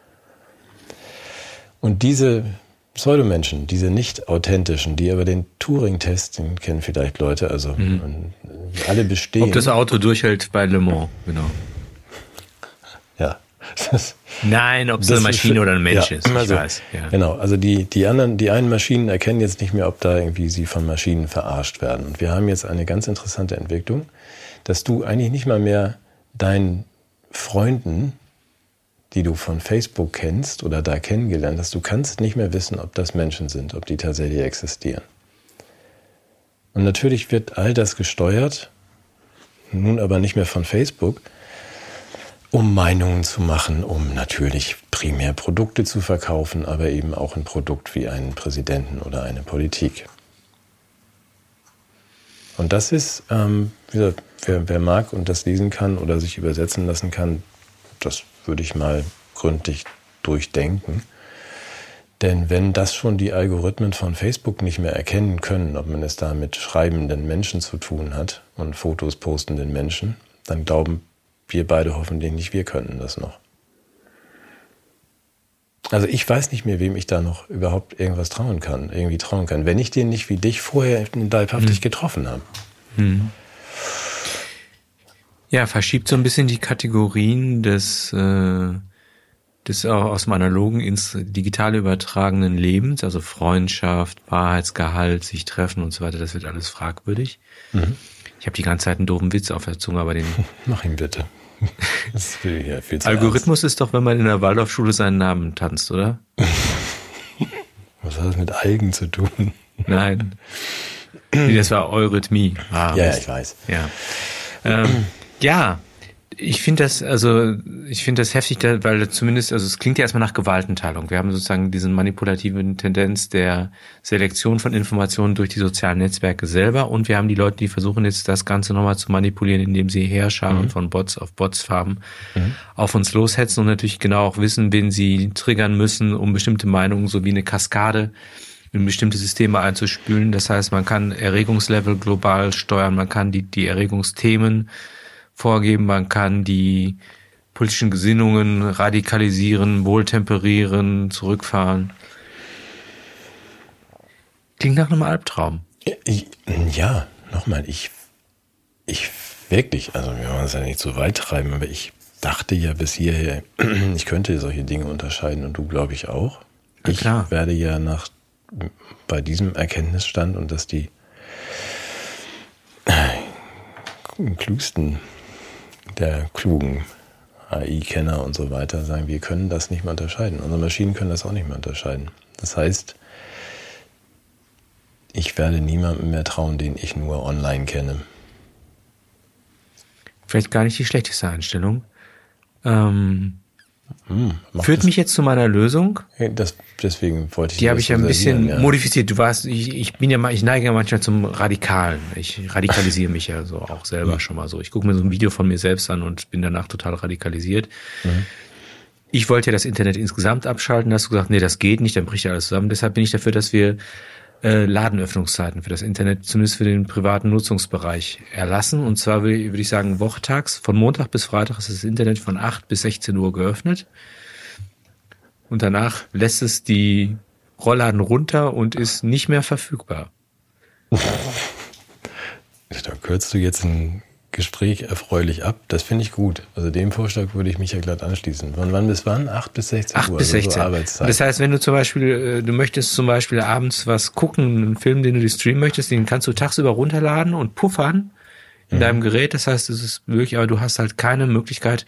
Und diese Pseudomenschen, diese nicht authentischen, die aber den Turing-Test, den kennen vielleicht Leute, also mhm. alle bestehen. Ob das Auto durchhält bei Le Mans, genau. Ja. Das, Nein, ob es eine Maschine ist, oder ein Mensch ja, ist, ich also, weiß. Ja. Genau, also die, die anderen, die einen Maschinen erkennen jetzt nicht mehr, ob da irgendwie sie von Maschinen verarscht werden. Und wir haben jetzt eine ganz interessante Entwicklung, dass du eigentlich nicht mal mehr deinen Freunden, die du von Facebook kennst oder da kennengelernt hast, du kannst nicht mehr wissen, ob das Menschen sind, ob die tatsächlich existieren. Und natürlich wird all das gesteuert, nun aber nicht mehr von Facebook, um Meinungen zu machen, um natürlich primär Produkte zu verkaufen, aber eben auch ein Produkt wie einen Präsidenten oder eine Politik. Und das ist, ähm, wie gesagt, wer, wer mag und das lesen kann oder sich übersetzen lassen kann, das würde ich mal gründlich durchdenken. Denn wenn das schon die Algorithmen von Facebook nicht mehr erkennen können, ob man es da mit schreibenden Menschen zu tun hat und Fotos postenden Menschen, dann glauben wir beide hoffentlich nicht, wir könnten das noch. Also ich weiß nicht mehr, wem ich da noch überhaupt irgendwas trauen kann, irgendwie trauen kann, wenn ich den nicht wie dich vorher leibhaftig hm. getroffen habe. Hm. Ja, verschiebt so ein bisschen die Kategorien des, äh, des auch aus dem analogen ins digitale übertragenen Lebens, also Freundschaft, Wahrheitsgehalt, sich treffen und so weiter, das wird alles fragwürdig. Mhm. Ich habe die ganze Zeit einen doofen Witz auf der Zunge, aber den... Mach ihn bitte. Das ist viel, ja, viel zu Algorithmus ernst. Ist doch, wenn man in der Waldorfschule seinen Namen tanzt, oder? Was hat das mit Algen zu tun? Nein. Nee, das war Eurythmie. Ah, ja, ja, ich weiß. Ja, ähm, ja. Ich finde das, also ich finde das heftig, weil zumindest, also es klingt ja erstmal nach Gewaltenteilung. Wir haben sozusagen diese manipulative Tendenz der Selektion von Informationen durch die sozialen Netzwerke selber und wir haben die Leute, die versuchen jetzt das Ganze nochmal zu manipulieren, indem sie Heerscharen mhm. von Bots auf Botsfarmen mhm. auf uns loshetzen und natürlich genau auch wissen, wen sie triggern müssen, um bestimmte Meinungen sowie eine Kaskade in bestimmte Systeme einzuspülen. Das heißt, man kann Erregungslevel global steuern, man kann die, die Erregungsthemen vorgeben, man kann die politischen Gesinnungen radikalisieren, wohltemperieren, zurückfahren. Klingt nach einem Albtraum. Ich, ja, nochmal, ich, ich wirklich, also wir wollen es ja nicht so weit treiben, aber ich dachte ja bis hierher, ich könnte solche Dinge unterscheiden und du, glaube ich, auch. Ja, ich klar. werde ja nach bei diesem Erkenntnisstand und dass die klugsten der klugen A I-Kenner und so weiter sagen, wir können das nicht mehr unterscheiden. Unsere Maschinen können das auch nicht mehr unterscheiden. Das heißt, ich werde niemandem mehr trauen, den ich nur online kenne. Vielleicht gar nicht die schlechteste Einstellung. Ähm, hm, führt das, mich jetzt zu meiner Lösung. Das, deswegen wollte ich Die habe ich ja ein bisschen ja. modifiziert. Du warst, ich, ich bin ja, ich neige ja manchmal zum Radikalen. Ich radikalisiere mich ja so auch selber mhm. schon mal so. Ich gucke mir so ein Video von mir selbst an und bin danach total radikalisiert. Mhm. Ich wollte ja das Internet insgesamt abschalten. Da hast du gesagt, nee, das geht nicht, dann bricht ja alles zusammen. Deshalb bin ich dafür, dass wir äh, Ladenöffnungszeiten für das Internet, zumindest für den privaten Nutzungsbereich, erlassen. Und zwar würde ich sagen, wochentags, von Montag bis Freitag ist das Internet von acht bis sechzehn Uhr geöffnet. Und danach lässt es die Rollladen runter und ist nicht mehr verfügbar. Da kürzt du jetzt ein Gespräch erfreulich ab. Das finde ich gut. Also dem Vorschlag würde ich mich ja glatt anschließen. Von wann bis wann? acht bis sechzehn Uhr? acht bis sechzehn. Also so Arbeitszeit. Das heißt, wenn du zum Beispiel, du möchtest zum Beispiel abends was gucken, einen Film, den du dir streamen möchtest, den kannst du tagsüber runterladen und puffern in mhm. deinem Gerät. Das heißt, es ist möglich, aber du hast halt keine Möglichkeit,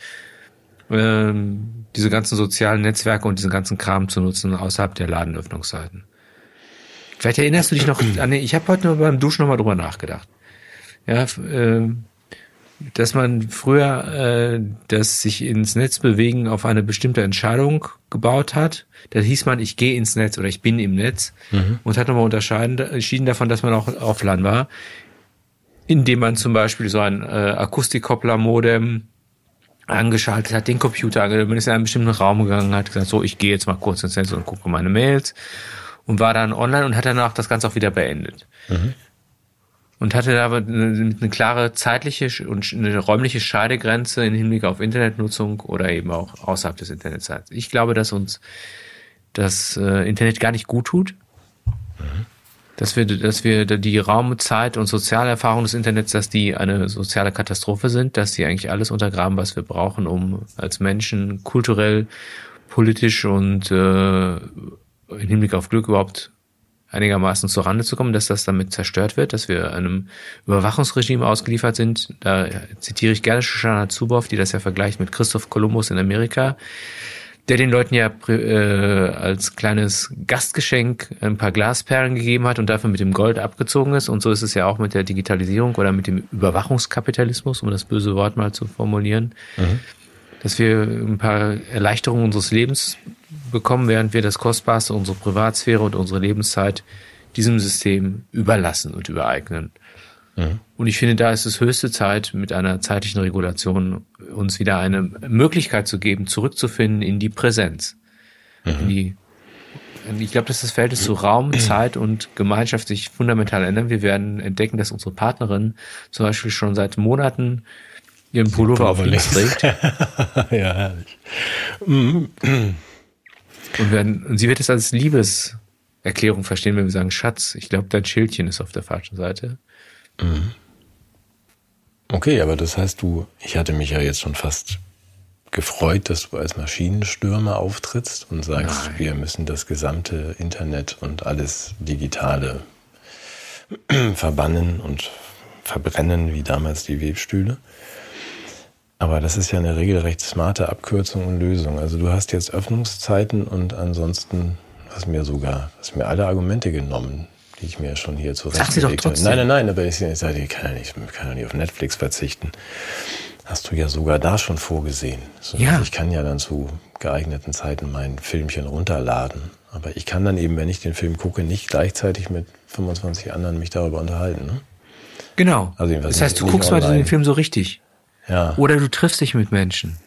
ähm, diese ganzen sozialen Netzwerke und diesen ganzen Kram zu nutzen außerhalb der Ladenöffnungszeiten. Vielleicht erinnerst du dich noch an den, ich habe heute nur beim Duschen nochmal drüber nachgedacht. Ja, äh, dass man früher äh, das sich ins Netz bewegen auf eine bestimmte Entscheidung gebaut hat. Da hieß man, ich gehe ins Netz oder ich bin im Netz mhm. und hat nochmal unterscheiden, entschieden davon, dass man auch offline war, indem man zum Beispiel so ein äh, Akustikkoppler-Modem angeschaltet hat, den Computer angeschaltet, man ist in einen bestimmten Raum gegangen, hat gesagt, so, ich gehe jetzt mal kurz ins Netz und gucke meine Mails und war dann online und hat danach das Ganze auch wieder beendet. Mhm. Und hatte da aber eine, eine klare zeitliche und eine räumliche Scheidegrenze im Hinblick auf Internetnutzung oder eben auch außerhalb des Internets. Ich glaube, dass uns das äh, Internet gar nicht gut tut, mhm. dass wir, dass wir die Raum, Zeit und soziale Erfahrung des Internets, dass die eine soziale Katastrophe sind, dass die eigentlich alles untergraben, was wir brauchen, um als Menschen kulturell, politisch und äh, im Hinblick auf Glück überhaupt einigermaßen zur Rande zu kommen, dass das damit zerstört wird, dass wir einem Überwachungsregime ausgeliefert sind. Da zitiere ich gerne Shoshana Zuboff, die das ja vergleicht mit Christoph Kolumbus in Amerika, der den Leuten ja äh, als kleines Gastgeschenk ein paar Glasperlen gegeben hat und dafür mit dem Gold abgezogen ist. Und so ist es ja auch mit der Digitalisierung oder mit dem Überwachungskapitalismus, um das böse Wort mal zu formulieren, mhm. dass wir ein paar Erleichterungen unseres Lebens bekommen, während wir das Kostbarste, unsere Privatsphäre und unsere Lebenszeit diesem System überlassen und übereignen. Mhm. Und ich finde, da ist es höchste Zeit, mit einer zeitlichen Regulation uns wieder eine Möglichkeit zu geben, zurückzufinden in die Präsenz. Mhm. In die, ich glaube, dass das Verhältnis zu Raum, Zeit und Gemeinschaft sich fundamental ändern. Wir werden entdecken, dass unsere Partnerin zum Beispiel schon seit Monaten ihren Pullover auf links trägt. Ja, herrlich. Mhm. Und, werden, und sie wird es als Liebeserklärung verstehen, wenn wir sagen, Schatz, ich glaube, dein Schildchen ist auf der falschen Seite. Mhm. Okay, aber das heißt, du, ich hatte mich ja jetzt schon fast gefreut, dass du als Maschinenstürmer auftrittst und sagst, Nein. wir müssen das gesamte Internet und alles Digitale verbannen und verbrennen, wie damals die Webstühle. Aber das ist ja eine regelrecht smarte Abkürzung und Lösung. Also du hast jetzt Öffnungszeiten und ansonsten hast mir sogar, hast mir alle Argumente genommen, die ich mir schon hier zurechtgelegt habe. Nein, nein, nein, aber ich, ich sage, ich kann ja nicht, kann ja nicht auf Netflix verzichten. Hast du ja sogar da schon vorgesehen. So, ja. Ich kann ja dann zu geeigneten Zeiten mein Filmchen runterladen. Aber ich kann dann eben, wenn ich den Film gucke, nicht gleichzeitig mit fünfundzwanzig anderen mich darüber unterhalten. Ne? Genau. Also das heißt, du guckst mal den Film so richtig. Ja. Oder du triffst dich mit Menschen.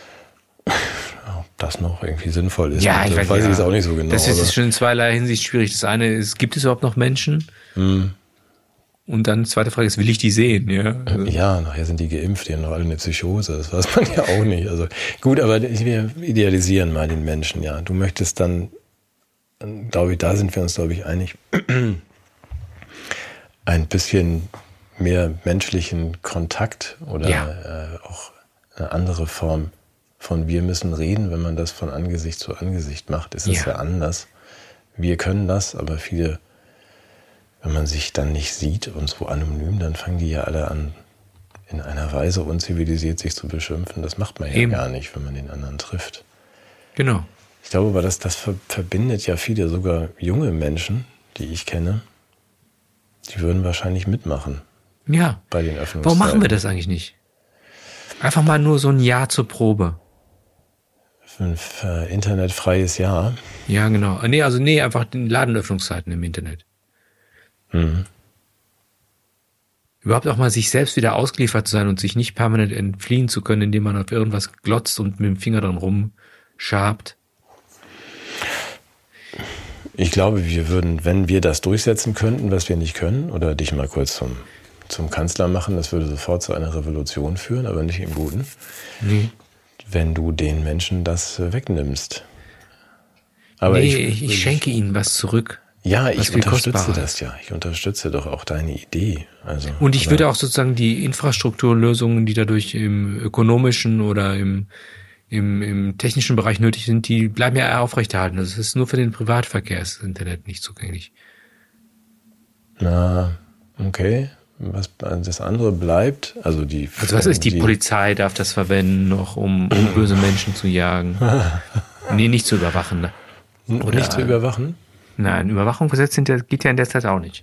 Ob das noch irgendwie sinnvoll ist, ja, ich weiß, weiß ja. ich es auch nicht so genau. Das ist oder? schon in zweierlei Hinsicht schwierig. Das eine ist, gibt es überhaupt noch Menschen? Hm. Und dann zweite Frage ist, will ich die sehen? Ja, also. Ja, nachher sind die geimpft, die haben noch alle eine Psychose, das weiß man ja auch nicht. Also gut, aber wir idealisieren mal den Menschen, ja. Du möchtest dann, glaube ich, da sind wir uns, glaube ich, einig, ein bisschen mehr menschlichen Kontakt oder ja. äh, auch eine andere Form von wir müssen reden, wenn man das von Angesicht zu Angesicht macht, ist es ja. ja anders. Wir können das, aber viele, wenn man sich dann nicht sieht und so anonym, dann fangen die ja alle an, in einer Weise unzivilisiert sich zu beschimpfen. Das macht man ja Eben. gar nicht, wenn man den anderen trifft. Genau. Ich glaube aber, dass das verbindet ja viele, sogar junge Menschen, die ich kenne, die würden wahrscheinlich mitmachen. Ja. Bei den Öffnungszeiten. Warum machen wir das eigentlich nicht? Einfach mal nur so ein Jahr zur Probe. Für ein äh, internetfreies Jahr. Ja, genau. Nee, also nee, einfach den Ladenöffnungszeiten im Internet. Mhm. Überhaupt auch mal sich selbst wieder ausgeliefert zu sein und sich nicht permanent entfliehen zu können, indem man auf irgendwas glotzt und mit dem Finger dran rumschabt. Ich glaube, wir würden, wenn wir das durchsetzen könnten, was wir nicht können, oder dich mal kurz zum, zum Kanzler machen, das würde sofort zu einer Revolution führen, aber nicht im Guten. Nee. Wenn du den Menschen das wegnimmst. Aber nee, ich, ich, ich schenke ihnen was zurück. Ja, ich unterstütze das ja. Ich unterstütze doch auch deine Idee. Also, und ich würde auch sozusagen die Infrastrukturlösungen, die dadurch im ökonomischen oder im, im, im technischen Bereich nötig sind, die bleiben ja aufrechterhalten. Das ist nur für den Privatverkehr ist das Internet nicht zugänglich. Na, okay. Was das andere bleibt, also die... Also was ist, die, die Polizei darf das verwenden noch, um, um böse Menschen zu jagen. Nee, nicht zu überwachen. Ne? Oder nicht zu überwachen? Nein, Überwachungsgesetz geht ja in der Zeit auch nicht.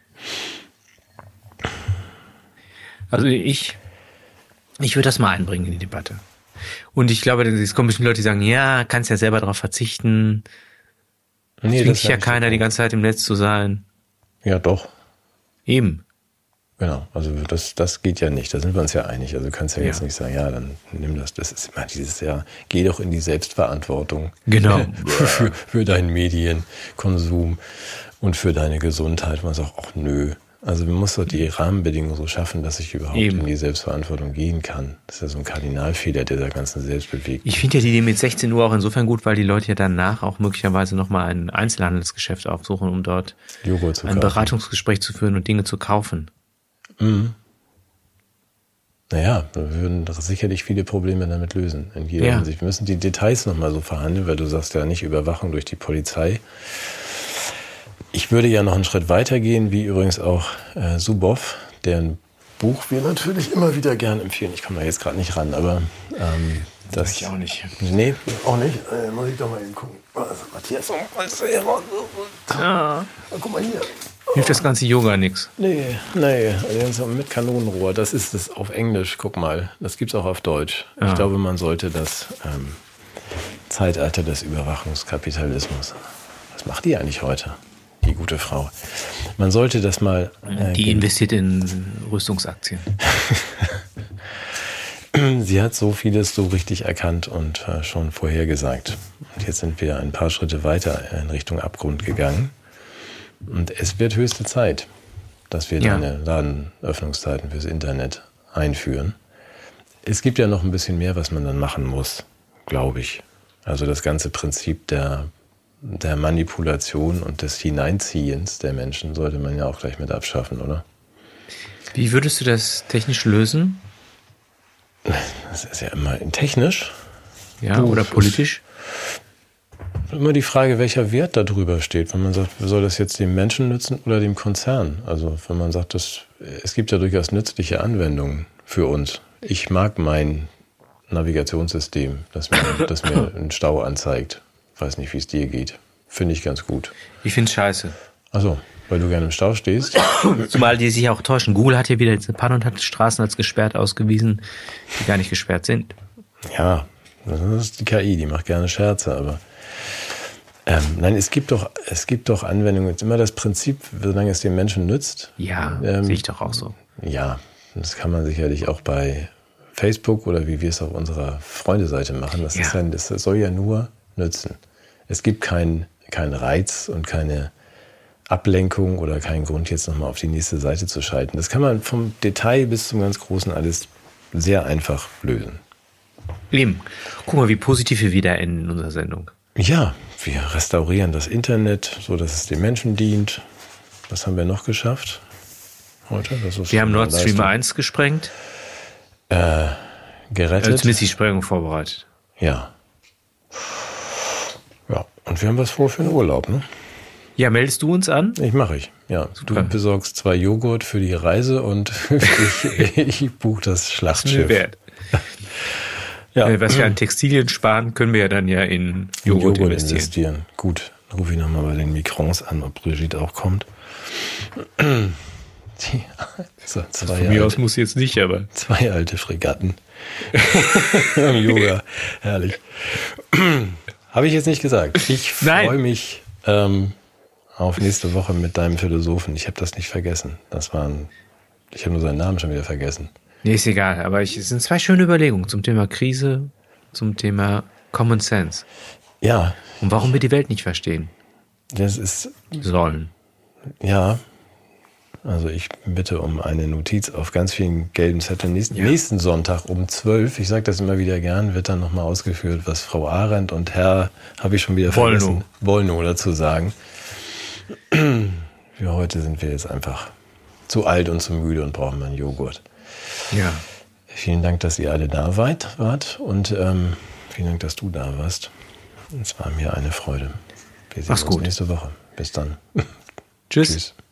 Also ich, ich würde das mal einbringen in die Debatte. Und ich glaube, es kommen bestimmt Leute, die sagen, ja, kannst ja selber darauf verzichten. Nee, zwingt dich ja keiner, die ganze Zeit im Netz zu sein. Ja, doch. Eben. Genau, also das, das geht ja nicht, da sind wir uns ja einig. Also du kannst ja, ja jetzt nicht sagen, ja, dann nimm das, das ist immer dieses Jahr, geh doch in die Selbstverantwortung. Genau. für, für deinen Medienkonsum und für deine Gesundheit. Man sagt, ach nö. Also man muss doch die Rahmenbedingungen so schaffen, dass ich überhaupt Eben. in die Selbstverantwortung gehen kann. Das ist ja so ein Kardinalfehler dieser ganzen Selbstbewegung. Ich finde ja die Idee mit sechzehn Uhr auch insofern gut, weil die Leute ja danach auch möglicherweise nochmal ein Einzelhandelsgeschäft aufsuchen, um dort Joghurt zu ein kaufen. Beratungsgespräch zu führen und Dinge zu kaufen. Mhm. Naja, wir würden sicherlich viele Probleme damit lösen. In jeder ja. Hinsicht. Wir müssen die Details nochmal so verhandeln, weil du sagst ja nicht Überwachung durch die Polizei. Ich würde ja noch einen Schritt weiter gehen, wie übrigens auch äh, Zuboff, deren Buch wir natürlich immer wieder gern empfehlen. Ich komme da jetzt gerade nicht ran, aber ähm, das... Ich auch nicht. Nee, auch nicht. Äh, muss ich doch mal eben gucken. Also, Matthias, ja. Oh, guck mal hier. Hilft das ganze Yoga nix? Nee, nee, also mit Kanonenrohr, das ist es auf Englisch, guck mal, das gibt's auch auf Deutsch. Ja. Ich glaube, man sollte das ähm, Zeitalter des Überwachungskapitalismus, was macht die eigentlich heute, die gute Frau? Man sollte das mal... Äh, die investiert in Rüstungsaktien. Sie hat so vieles so richtig erkannt und äh, schon vorhergesagt. Und jetzt sind wir ein paar Schritte weiter in Richtung Abgrund gegangen. Und es wird höchste Zeit, dass wir ja. deine Ladenöffnungszeiten fürs Internet einführen. Es gibt ja noch ein bisschen mehr, was man dann machen muss, glaube ich. Also das ganze Prinzip der, der Manipulation und des Hineinziehens der Menschen sollte man ja auch gleich mit abschaffen, oder? Wie würdest du das technisch lösen? Das ist ja immer technisch. Ja, du, oder politisch? Immer die Frage, welcher Wert da drüber steht. Wenn man sagt, soll das jetzt dem Menschen nützen oder dem Konzern? Also wenn man sagt, das, es gibt ja durchaus nützliche Anwendungen für uns. Ich mag mein Navigationssystem, das mir, das mir einen Stau anzeigt. Weiß nicht, wie es dir geht. Finde ich ganz gut. Ich finde es scheiße. Ach so, weil du gerne im Stau stehst. Zumal die sich auch täuschen. Google hat hier wieder jetzt eine Panne und hat Straßen als gesperrt ausgewiesen, die gar nicht gesperrt sind. Ja, das ist die K I, die macht gerne Scherze, aber ähm, nein, es gibt doch, es gibt doch Anwendungen. Es ist immer das Prinzip, solange es den Menschen nützt. Ja, ähm, sehe ich doch auch so. Ja, das kann man sicherlich auch bei Facebook oder wie wir es auf unserer Freundeseite machen. Das, ja. ist ein, das soll ja nur nützen. Es gibt keinen keinen Reiz und keine Ablenkung oder kein Grund, jetzt nochmal auf die nächste Seite zu schalten. Das kann man vom Detail bis zum ganz Großen alles sehr einfach lösen. Eben. Guck mal, wie positiv wir wieder enden in unserer Sendung. Ja, wir restaurieren das Internet, so dass es den Menschen dient. Was haben wir noch geschafft heute? Das ist wir haben Nord Leistung. Stream eins gesprengt. Äh, gerettet. Also zumindest die Sprengung vorbereitet. Ja. Ja, und wir haben was vor für den Urlaub, ne? Ja, meldest du uns an? Ich mache ich, ja. Super. Du besorgst zwei Joghurt für die Reise und ich, ich buche das Schlachtschiff. Wert. Ja. Was wir an Textilien sparen, können wir ja dann ja in Joghurt, Joghurt investieren. investieren. Gut, dann rufe ich nochmal bei den Microns an, ob Brigitte auch kommt. Die, so, zwei Von mir alte, aus muss jetzt nicht, aber. Zwei alte Fregatten. Im Yoga. Herrlich. Habe ich jetzt nicht gesagt. Ich freue mich ähm, auf nächste Woche mit deinem Philosophen. Ich habe das nicht vergessen. Das waren, ich habe nur seinen Namen schon wieder vergessen. Nee, ist egal. Aber ich, es sind zwei schöne Überlegungen zum Thema Krise, zum Thema Common Sense. Ja. Und warum wir die Welt nicht verstehen. Das ist. Sollen. Ja. Also ich bitte um eine Notiz auf ganz vielen gelben Zetteln. Nächsten, ja. nächsten Sonntag um zwölf, ich sage das immer wieder gern, wird dann nochmal ausgeführt, was Frau Arendt und Herr, habe ich schon wieder vergessen, Wollnow dazu sagen. Für heute sind wir jetzt einfach zu alt und zu müde und brauchen mal einen Joghurt. Ja. Vielen Dank, dass ihr alle da wart, wart und ähm, vielen Dank, dass du da warst. Es war mir eine Freude. Wir sehen Mach's uns gut. nächste Woche. Bis dann. Tschüss. Tschüss.